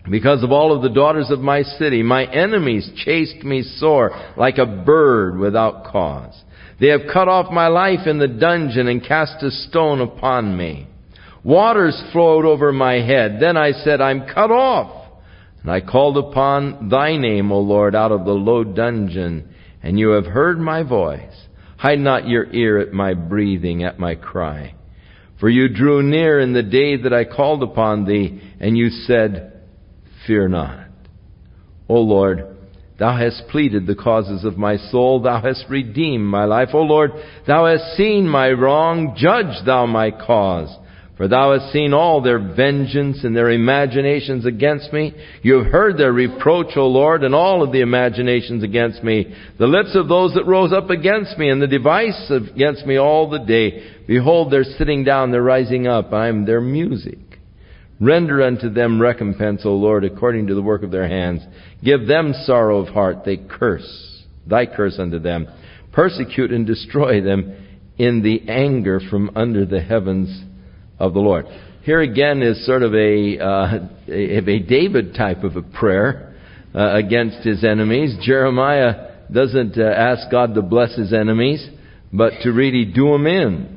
[SPEAKER 1] because of all of the daughters of my city. My enemies chased me sore, like a bird without cause. They have cut off my life in the dungeon and cast a stone upon me. Waters flowed over my head. Then I said, I'm cut off. And I called upon thy name, O Lord, out of the low dungeon, and you have heard my voice. Hide not your ear at my breathing, at my cry. For you drew near in the day that I called upon thee, and you said, fear not. O Lord, thou hast pleaded the causes of my soul. Thou hast redeemed my life. O Lord, thou hast seen my wrong. Judge thou my cause. For thou hast seen all their vengeance and their imaginations against me. You have heard their reproach, O Lord, and all of the imaginations against me. The lips of those that rose up against me, and the device against me all the day. Behold, they're sitting down, they're rising up. I am their music. Render unto them recompense, O Lord, according to the work of their hands. Give them sorrow of heart. They curse. Thy curse unto them. Persecute and destroy them in the anger from under the heavens of the Lord. Here again is sort of a, uh, a, a David type of a prayer uh, against his enemies. Jeremiah doesn't uh, ask God to bless his enemies, but to really do them in.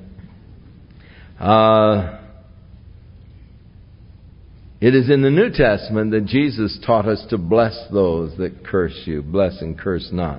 [SPEAKER 1] Uh, it is in the New Testament that Jesus taught us to bless those that curse you. Bless and curse not.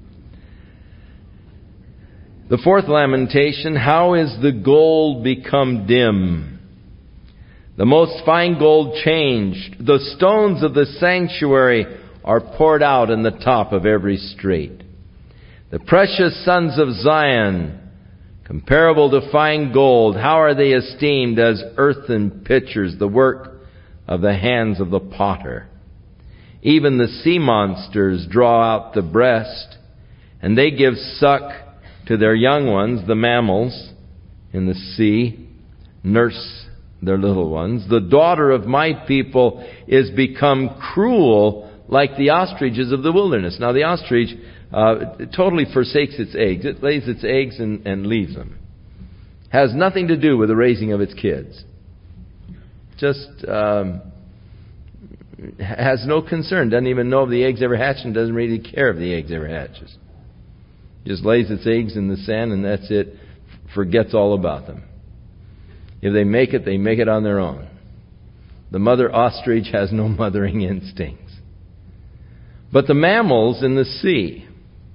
[SPEAKER 1] The fourth lamentation, how is the gold become dim? The most fine gold changed. The stones of the sanctuary are poured out in the top of every street. The precious sons of Zion, comparable to fine gold, how are they esteemed as earthen pitchers, the work of the hands of the potter? Even the sea monsters draw out the breast, and they give suck to their young ones. The mammals in the sea nurse their little ones. The daughter of my people is become cruel like the ostriches of the wilderness. Now the ostrich uh, totally forsakes its eggs. It lays its eggs and, and leaves them. Has nothing to do with the raising of its kids. Just um, has no concern. Doesn't even know if the eggs ever hatch and doesn't really care if the eggs ever hatches. Just lays its eggs in the sand and that's it. Forgets all about them. If they make it, they make it on their own. The mother ostrich has no mothering instincts. But the mammals in the sea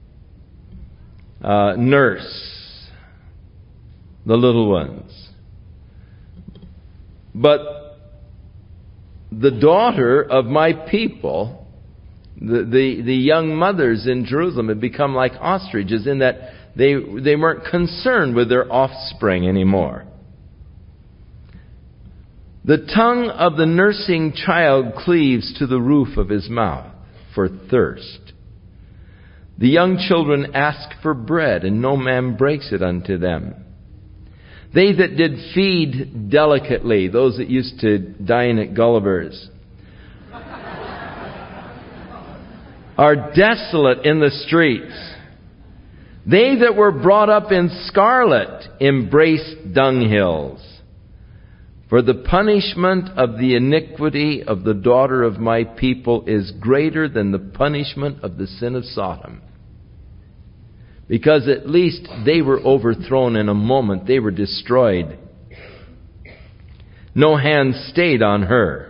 [SPEAKER 1] uh, nurse the little ones. But the daughter of my people, The, the, the young mothers in Jerusalem had become like ostriches in that they, they weren't concerned with their offspring anymore. The tongue of the nursing child cleaves to the roof of his mouth for thirst. The young children ask for bread, and no man breaks it unto them. They that did feed delicately, those that used to dine at Gulliver's, are desolate in the streets. They that were brought up in scarlet embrace dunghills. For the punishment of the iniquity of the daughter of my people is greater than the punishment of the sin of Sodom. Because at least they were overthrown in a moment. They were destroyed. No hand stayed on her.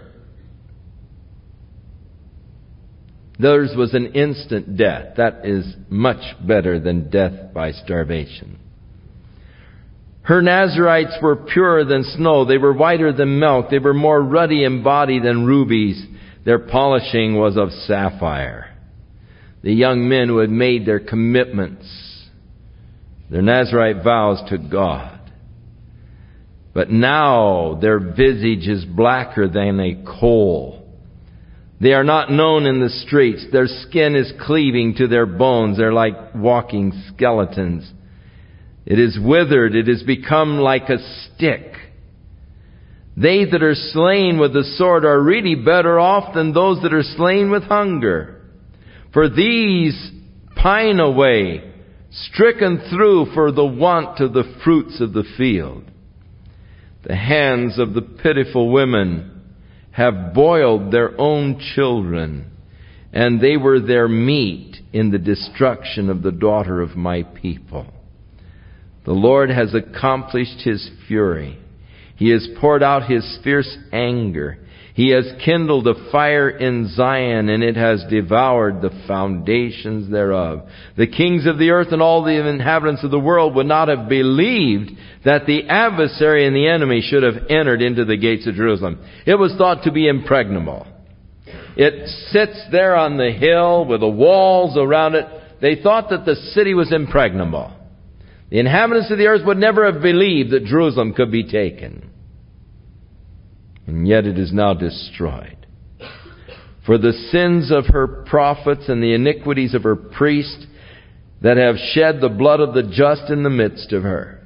[SPEAKER 1] Theirs was an instant death. That is much better than death by starvation. Her Nazarites were purer than snow. They were whiter than milk. They were more ruddy in body than rubies. Their polishing was of sapphire. The young men who had made their commitments, their Nazarite vows to God. But now their visage is blacker than a coal. They are not known in the streets. Their skin is cleaving to their bones. They're like walking skeletons. It is withered. It has become like a stick. They that are slain with the sword are really better off than those that are slain with hunger. For these pine away, stricken through for the want of the fruits of the field. The hands of the pitiful women have boiled their own children, and they were their meat in the destruction of the daughter of my people. The Lord has accomplished His fury. He has poured out His fierce anger. He has kindled a fire in Zion, and it has devoured the foundations thereof. The kings of the earth and all the inhabitants of the world would not have believed that the adversary and the enemy should have entered into the gates of Jerusalem. It was thought to be impregnable. It sits there on the hill with the walls around it. They thought that the city was impregnable. The inhabitants of the earth would never have believed that Jerusalem could be taken. And yet it is now destroyed. For the sins of her prophets and the iniquities of her priests that have shed the blood of the just in the midst of her.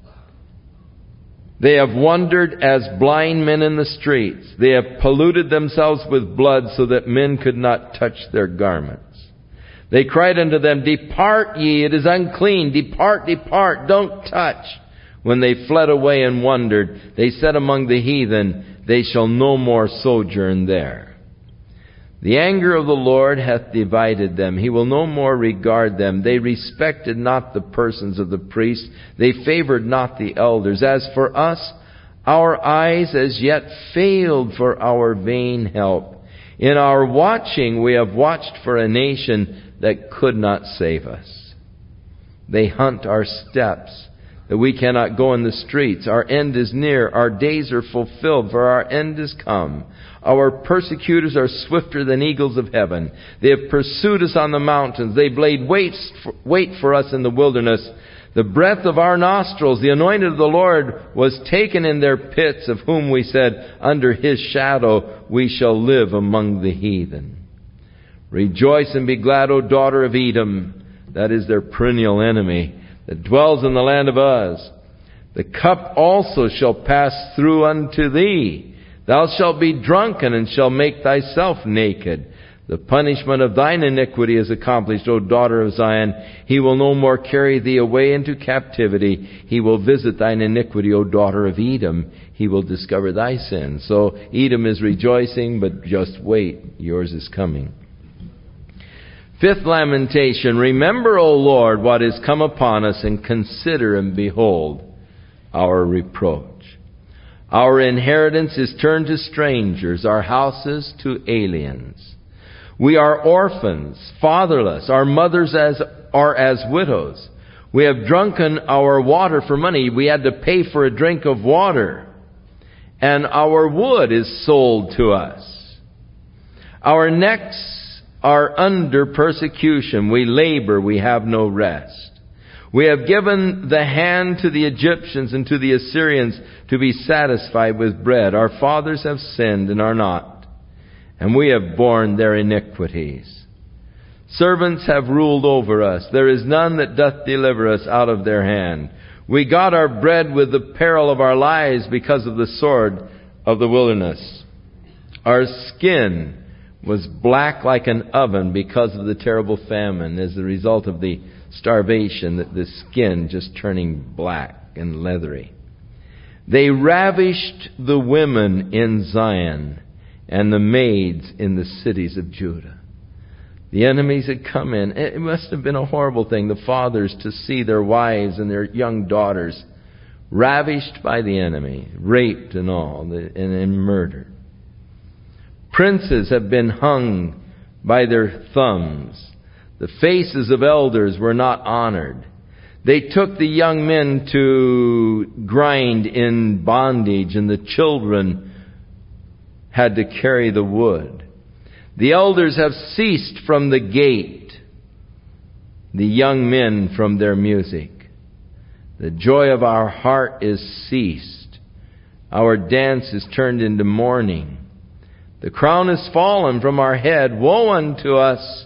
[SPEAKER 1] They have wandered as blind men in the streets. They have polluted themselves with blood so that men could not touch their garments. They cried unto them, Depart ye, it is unclean. Depart, depart, don't touch. When they fled away and wandered, they said among the heathen, They shall no more sojourn there. The anger of the Lord hath divided them. He will no more regard them. They respected not the persons of the priests. They favored not the elders. As for us, our eyes as yet failed for our vain help. In our watching we have watched for a nation that could not save us. They hunt our steps, that we cannot go in the streets. Our end is near. Our days are fulfilled, for our end is come. Our persecutors are swifter than eagles of heaven. They have pursued us on the mountains. They laid wait for, wait for us in the wilderness. The breath of our nostrils, the anointed of the Lord, was taken in their pits, of whom we said, Under His shadow we shall live among the heathen. Rejoice and be glad, O daughter of Edom, that is their perennial enemy, that dwells in the land of Uz. The cup also shall pass through unto thee. Thou shalt be drunken, and shalt make thyself naked. The punishment of thine iniquity is accomplished, O daughter of Zion. He will no more carry thee away into captivity. He will visit thine iniquity, O daughter of Edom. He will discover thy sins. So Edom is rejoicing, but just wait. Yours is coming. Fifth lamentation. Remember, O Lord, what is come upon us, and consider and behold our reproach. Our inheritance is turned to strangers, our houses to aliens. We are orphans, fatherless. Our mothers as, are as widows. We have drunken our water for money. We had to pay for a drink of water. And our wood is sold to us. Our necks are under persecution. We labor, we have no rest. We have given the hand to the Egyptians and to the Assyrians to be satisfied with bread. Our fathers have sinned and are not, and we have borne their iniquities. Servants have ruled over us. There is none that doth deliver us out of their hand. We got our bread with the peril of our lives because of the sword of the wilderness. Our skin was black like an oven because of the terrible famine, as the result of the starvation, that the skin just turning black and leathery. They ravished the women in Zion and the maids in the cities of Judah. The enemies had come in. It must have been a horrible thing, the fathers, to see their wives and their young daughters ravished by the enemy, raped and all, and, and murdered. Princes have been hung by their thumbs. The faces of elders were not honored. They took the young men to grind in bondage, and the children had to carry the wood. The elders have ceased from the gate, the young men from their music. The joy of our heart is ceased. Our dance is turned into mourning. The crown is fallen from our head. Woe unto us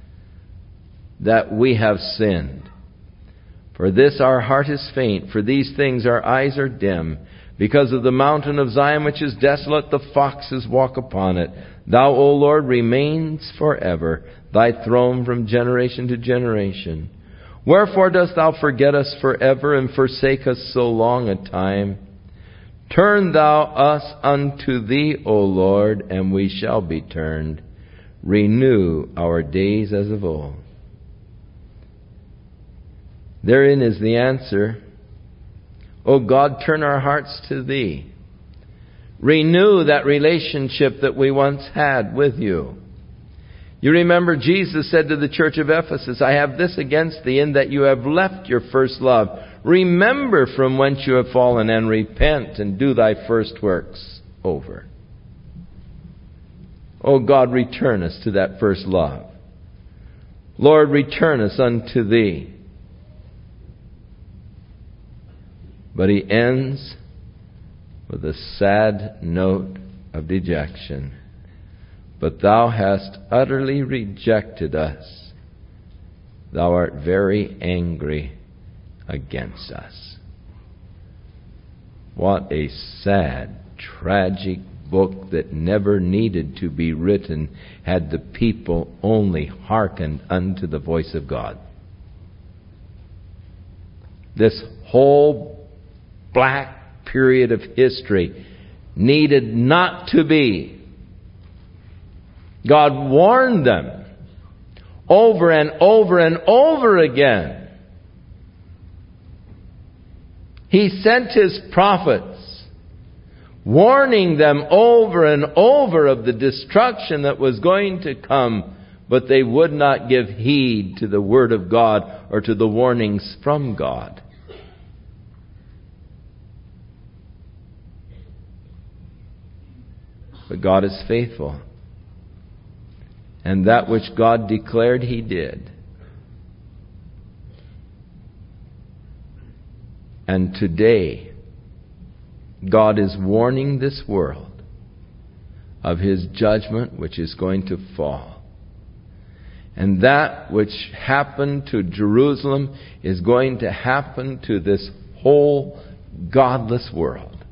[SPEAKER 1] that we have sinned. For this our heart is faint. For these things our eyes are dim. Because of the mountain of Zion which is desolate, the foxes walk upon it. Thou, O Lord, remains forever, thy throne from generation to generation. Wherefore dost thou forget us forever, and forsake us so long a time? Turn thou us unto thee, O Lord, and we shall be turned. Renew our days as of old. Therein is the answer. O God, turn our hearts to thee. Renew that relationship that we once had with you. You remember Jesus said to the church of Ephesus, I have this against thee, in that you have left your first love. Remember from whence you have fallen, and repent, and do thy first works over. O God, return us to that first love. Lord, return us unto thee. But he ends with a sad note of dejection. But thou hast utterly rejected us. Thou art very angry against us. What a sad, tragic book that never needed to be written had the people only hearkened unto the voice of God. This whole black period of history needed not to be. God warned them over and over and over again. He sent His prophets, warning them over and over of the destruction that was going to come, but they would not give heed to the Word of God or to the warnings from God. But God is faithful. And that which God declared, He did. And today, God is warning this world of His judgment which is going to fall. And that which happened to Jerusalem is going to happen to this whole godless world.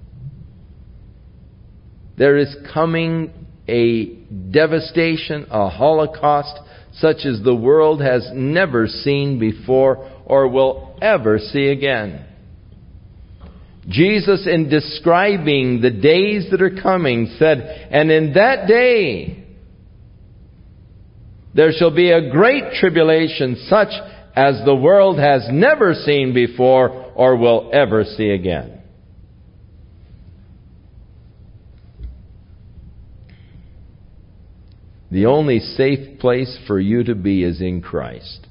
[SPEAKER 1] There is coming a devastation, a holocaust, such as the world has never seen before or will ever see again. Jesus, in describing the days that are coming, said, and in that day there shall be a great tribulation, such as the world has never seen before or will ever see again. The only safe place for you to be is in Christ.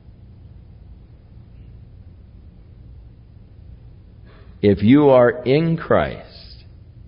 [SPEAKER 1] If you are in Christ,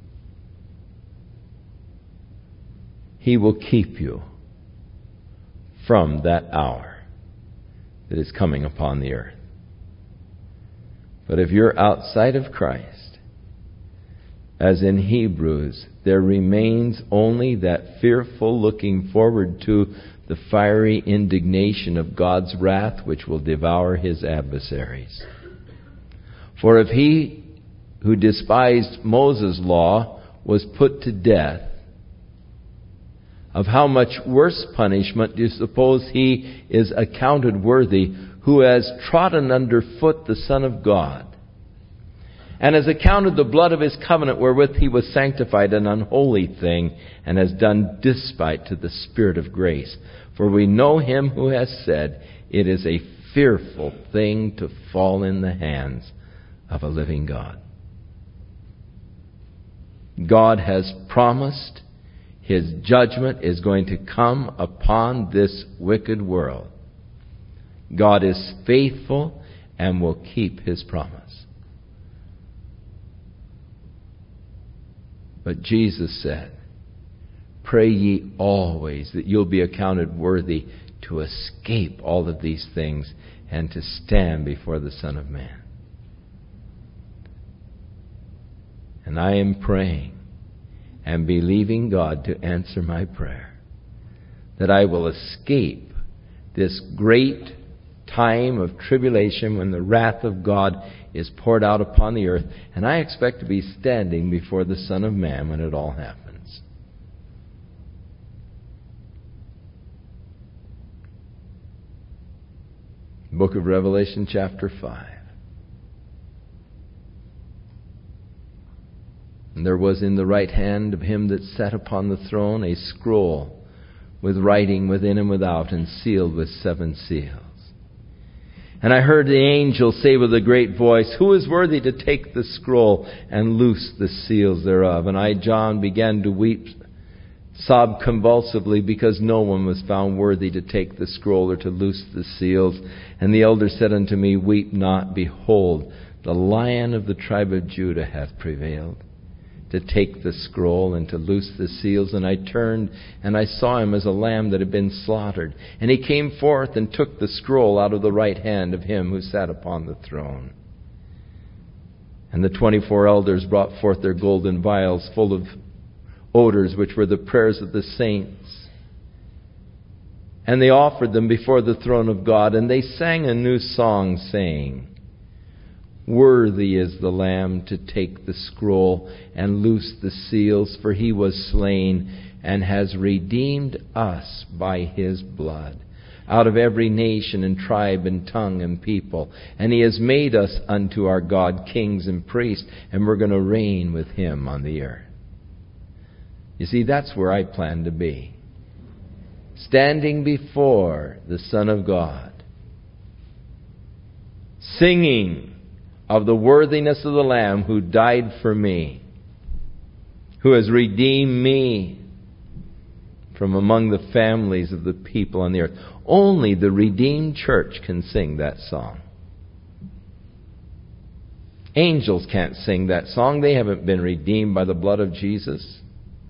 [SPEAKER 1] He will keep you from that hour that is coming upon the earth. But if you're outside of Christ, as in Hebrews, there remains only that fearful looking forward to the fiery indignation of God's wrath, which will devour His adversaries. For if he who despised Moses' law was put to death, of how much worse punishment do you suppose he is accounted worthy who has trodden under foot the Son of God, and has accounted the blood of His covenant wherewith He was sanctified an unholy thing, and has done despite to the Spirit of grace? For we know Him who has said, it is a fearful thing to fall in the hands of a living God. God has promised His judgment is going to come upon this wicked world. God is faithful and will keep His promise. But Jesus said, pray ye always that you'll be accounted worthy to escape all of these things and to stand before the Son of Man. And I am praying and believing God to answer my prayer, that I will escape this great time of tribulation when the wrath of God is poured out upon the earth, and I expect to be standing before the Son of Man when it all happens. Book of Revelation, chapter five. And there was in the right hand of him that sat upon the throne a scroll with writing within and without, and sealed with seven seals. And I heard the angel say with a great voice, Who is worthy to take the scroll and loose the seals thereof? And I, John, began to weep, sobbed convulsively, because no one was found worthy to take the scroll or to loose the seals. And the elder said unto me, Weep not, behold, the Lion of the tribe of Judah hath prevailed to take the scroll and to loose the seals. And I turned, and I saw him as a lamb that had been slaughtered. And he came forth and took the scroll out of the right hand of him who sat upon the throne. And the twenty-four elders brought forth their golden vials full of odors, which were the prayers of the saints. And they offered them before the throne of God. And they sang a new song, saying, Worthy is the Lamb to take the scroll and loose the seals, for he was slain and has redeemed us by his blood out of every nation and tribe and tongue and people. And he has made us unto our God kings and priests, and we're going to reign with him on the earth. You see, that's where I plan to be. Standing before the Son of God, singing of the worthiness of the Lamb who died for me, who has redeemed me from among the families of the people on the earth. Only the redeemed church can sing that song. Angels can't sing that song. They haven't been redeemed by the blood of Jesus.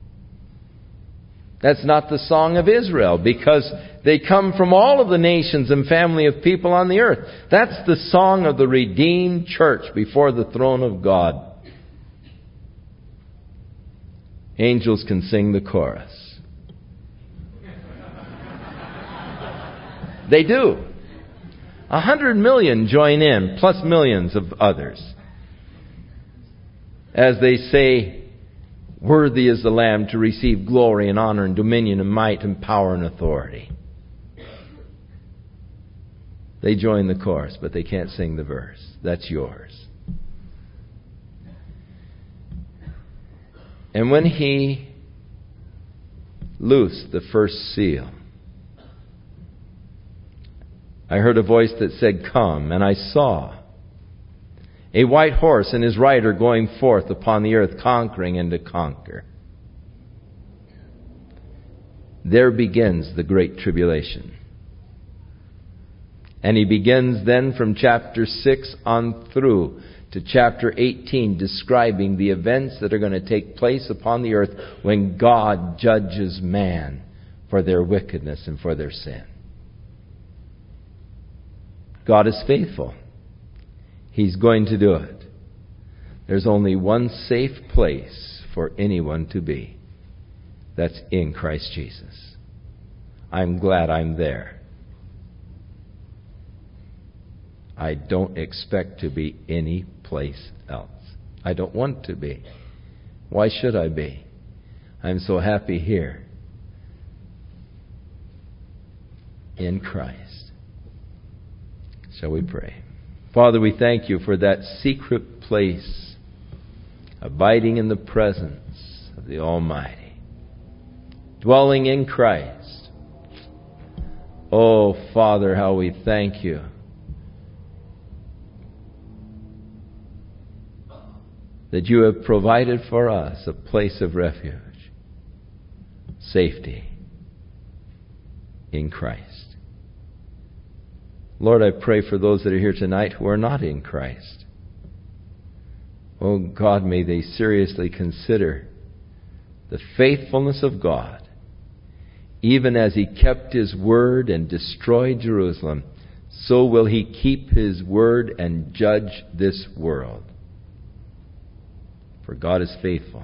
[SPEAKER 1] That's not the song of Israel, because they come from all of the nations and family of people on the earth. That's the song of the redeemed church before the throne of God. Angels can sing the chorus. They do. A hundred million join in, plus millions of others, as they say, Worthy is the Lamb to receive glory and honor and dominion and might and power and authority. They join the chorus, but they can't sing the verse. That's yours. And when he loosed the first seal, I heard a voice that said, Come. And I saw a white horse and his rider going forth upon the earth, conquering and to conquer. There begins the great tribulation. And he begins then from chapter six on through to chapter eighteen, describing the events that are going to take place upon the earth when God judges man for their wickedness and for their sin. God is faithful. He's going to do it. There's only one safe place for anyone to be. That's in Christ Jesus. I'm glad I'm there. I don't expect to be any place else. I don't want to be. Why should I be? I'm so happy here in Christ. Shall we pray? Father, we thank you for that secret place, abiding in the presence of the Almighty, dwelling in Christ. Oh, Father, how we thank you that you have provided for us a place of refuge, safety in Christ. Lord, I pray for those that are here tonight who are not in Christ. Oh God, may they seriously consider the faithfulness of God. Even as He kept His word and destroyed Jerusalem, so will He keep His word and judge this world. For God is faithful.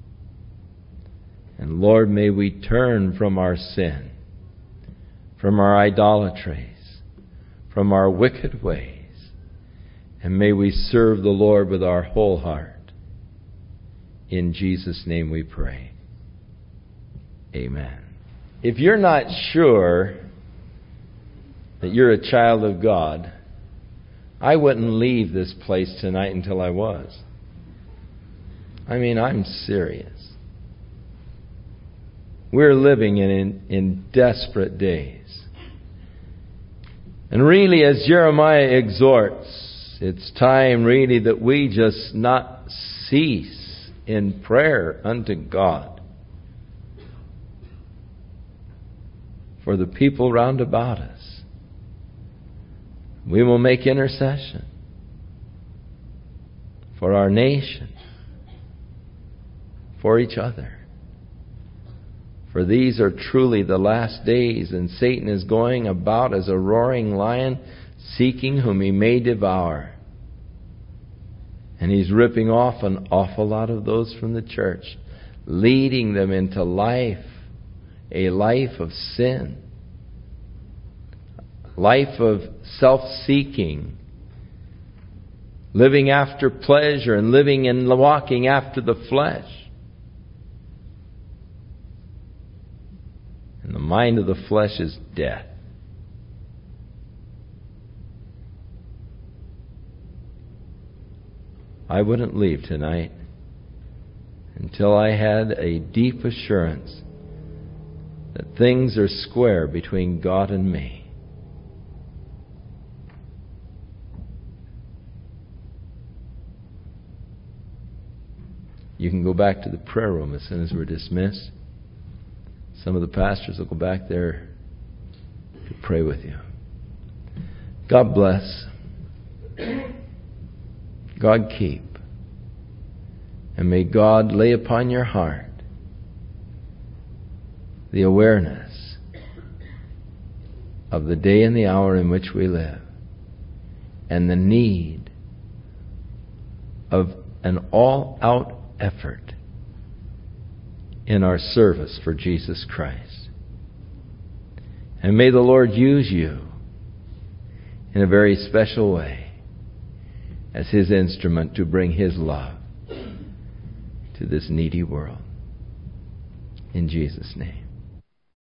[SPEAKER 1] And Lord, may we turn from our sin, from our idolatries, from our wicked ways, and may we serve the Lord with our whole heart. In Jesus' name we pray. Amen. If you're not sure that you're a child of God, I wouldn't leave this place tonight until I was. I mean, I'm serious. We're living in, in desperate days. And really, as Jeremiah exhorts, it's time really that we just not cease in prayer unto God for the people round about us. We will make intercession for our nation, for each other. For these are truly the last days, and Satan is going about as a roaring lion, seeking whom he may devour. And he's ripping off an awful lot of those from the church, leading them into life, a life of sin, life of self-seeking, living after pleasure and living and walking after the flesh. And the mind of the flesh is death. I wouldn't leave tonight until I had a deep assurance that things are square between God and me. You can go back to the prayer room as soon as we're dismissed. Some of the pastors will go back there to pray with you. God bless. God keep. And may God lay upon your heart the awareness of the day and the hour in which we live, and the need of an all-out effort in our service for Jesus Christ. And may the Lord use you in a very special way as His instrument to bring His love to this needy world. In Jesus' name.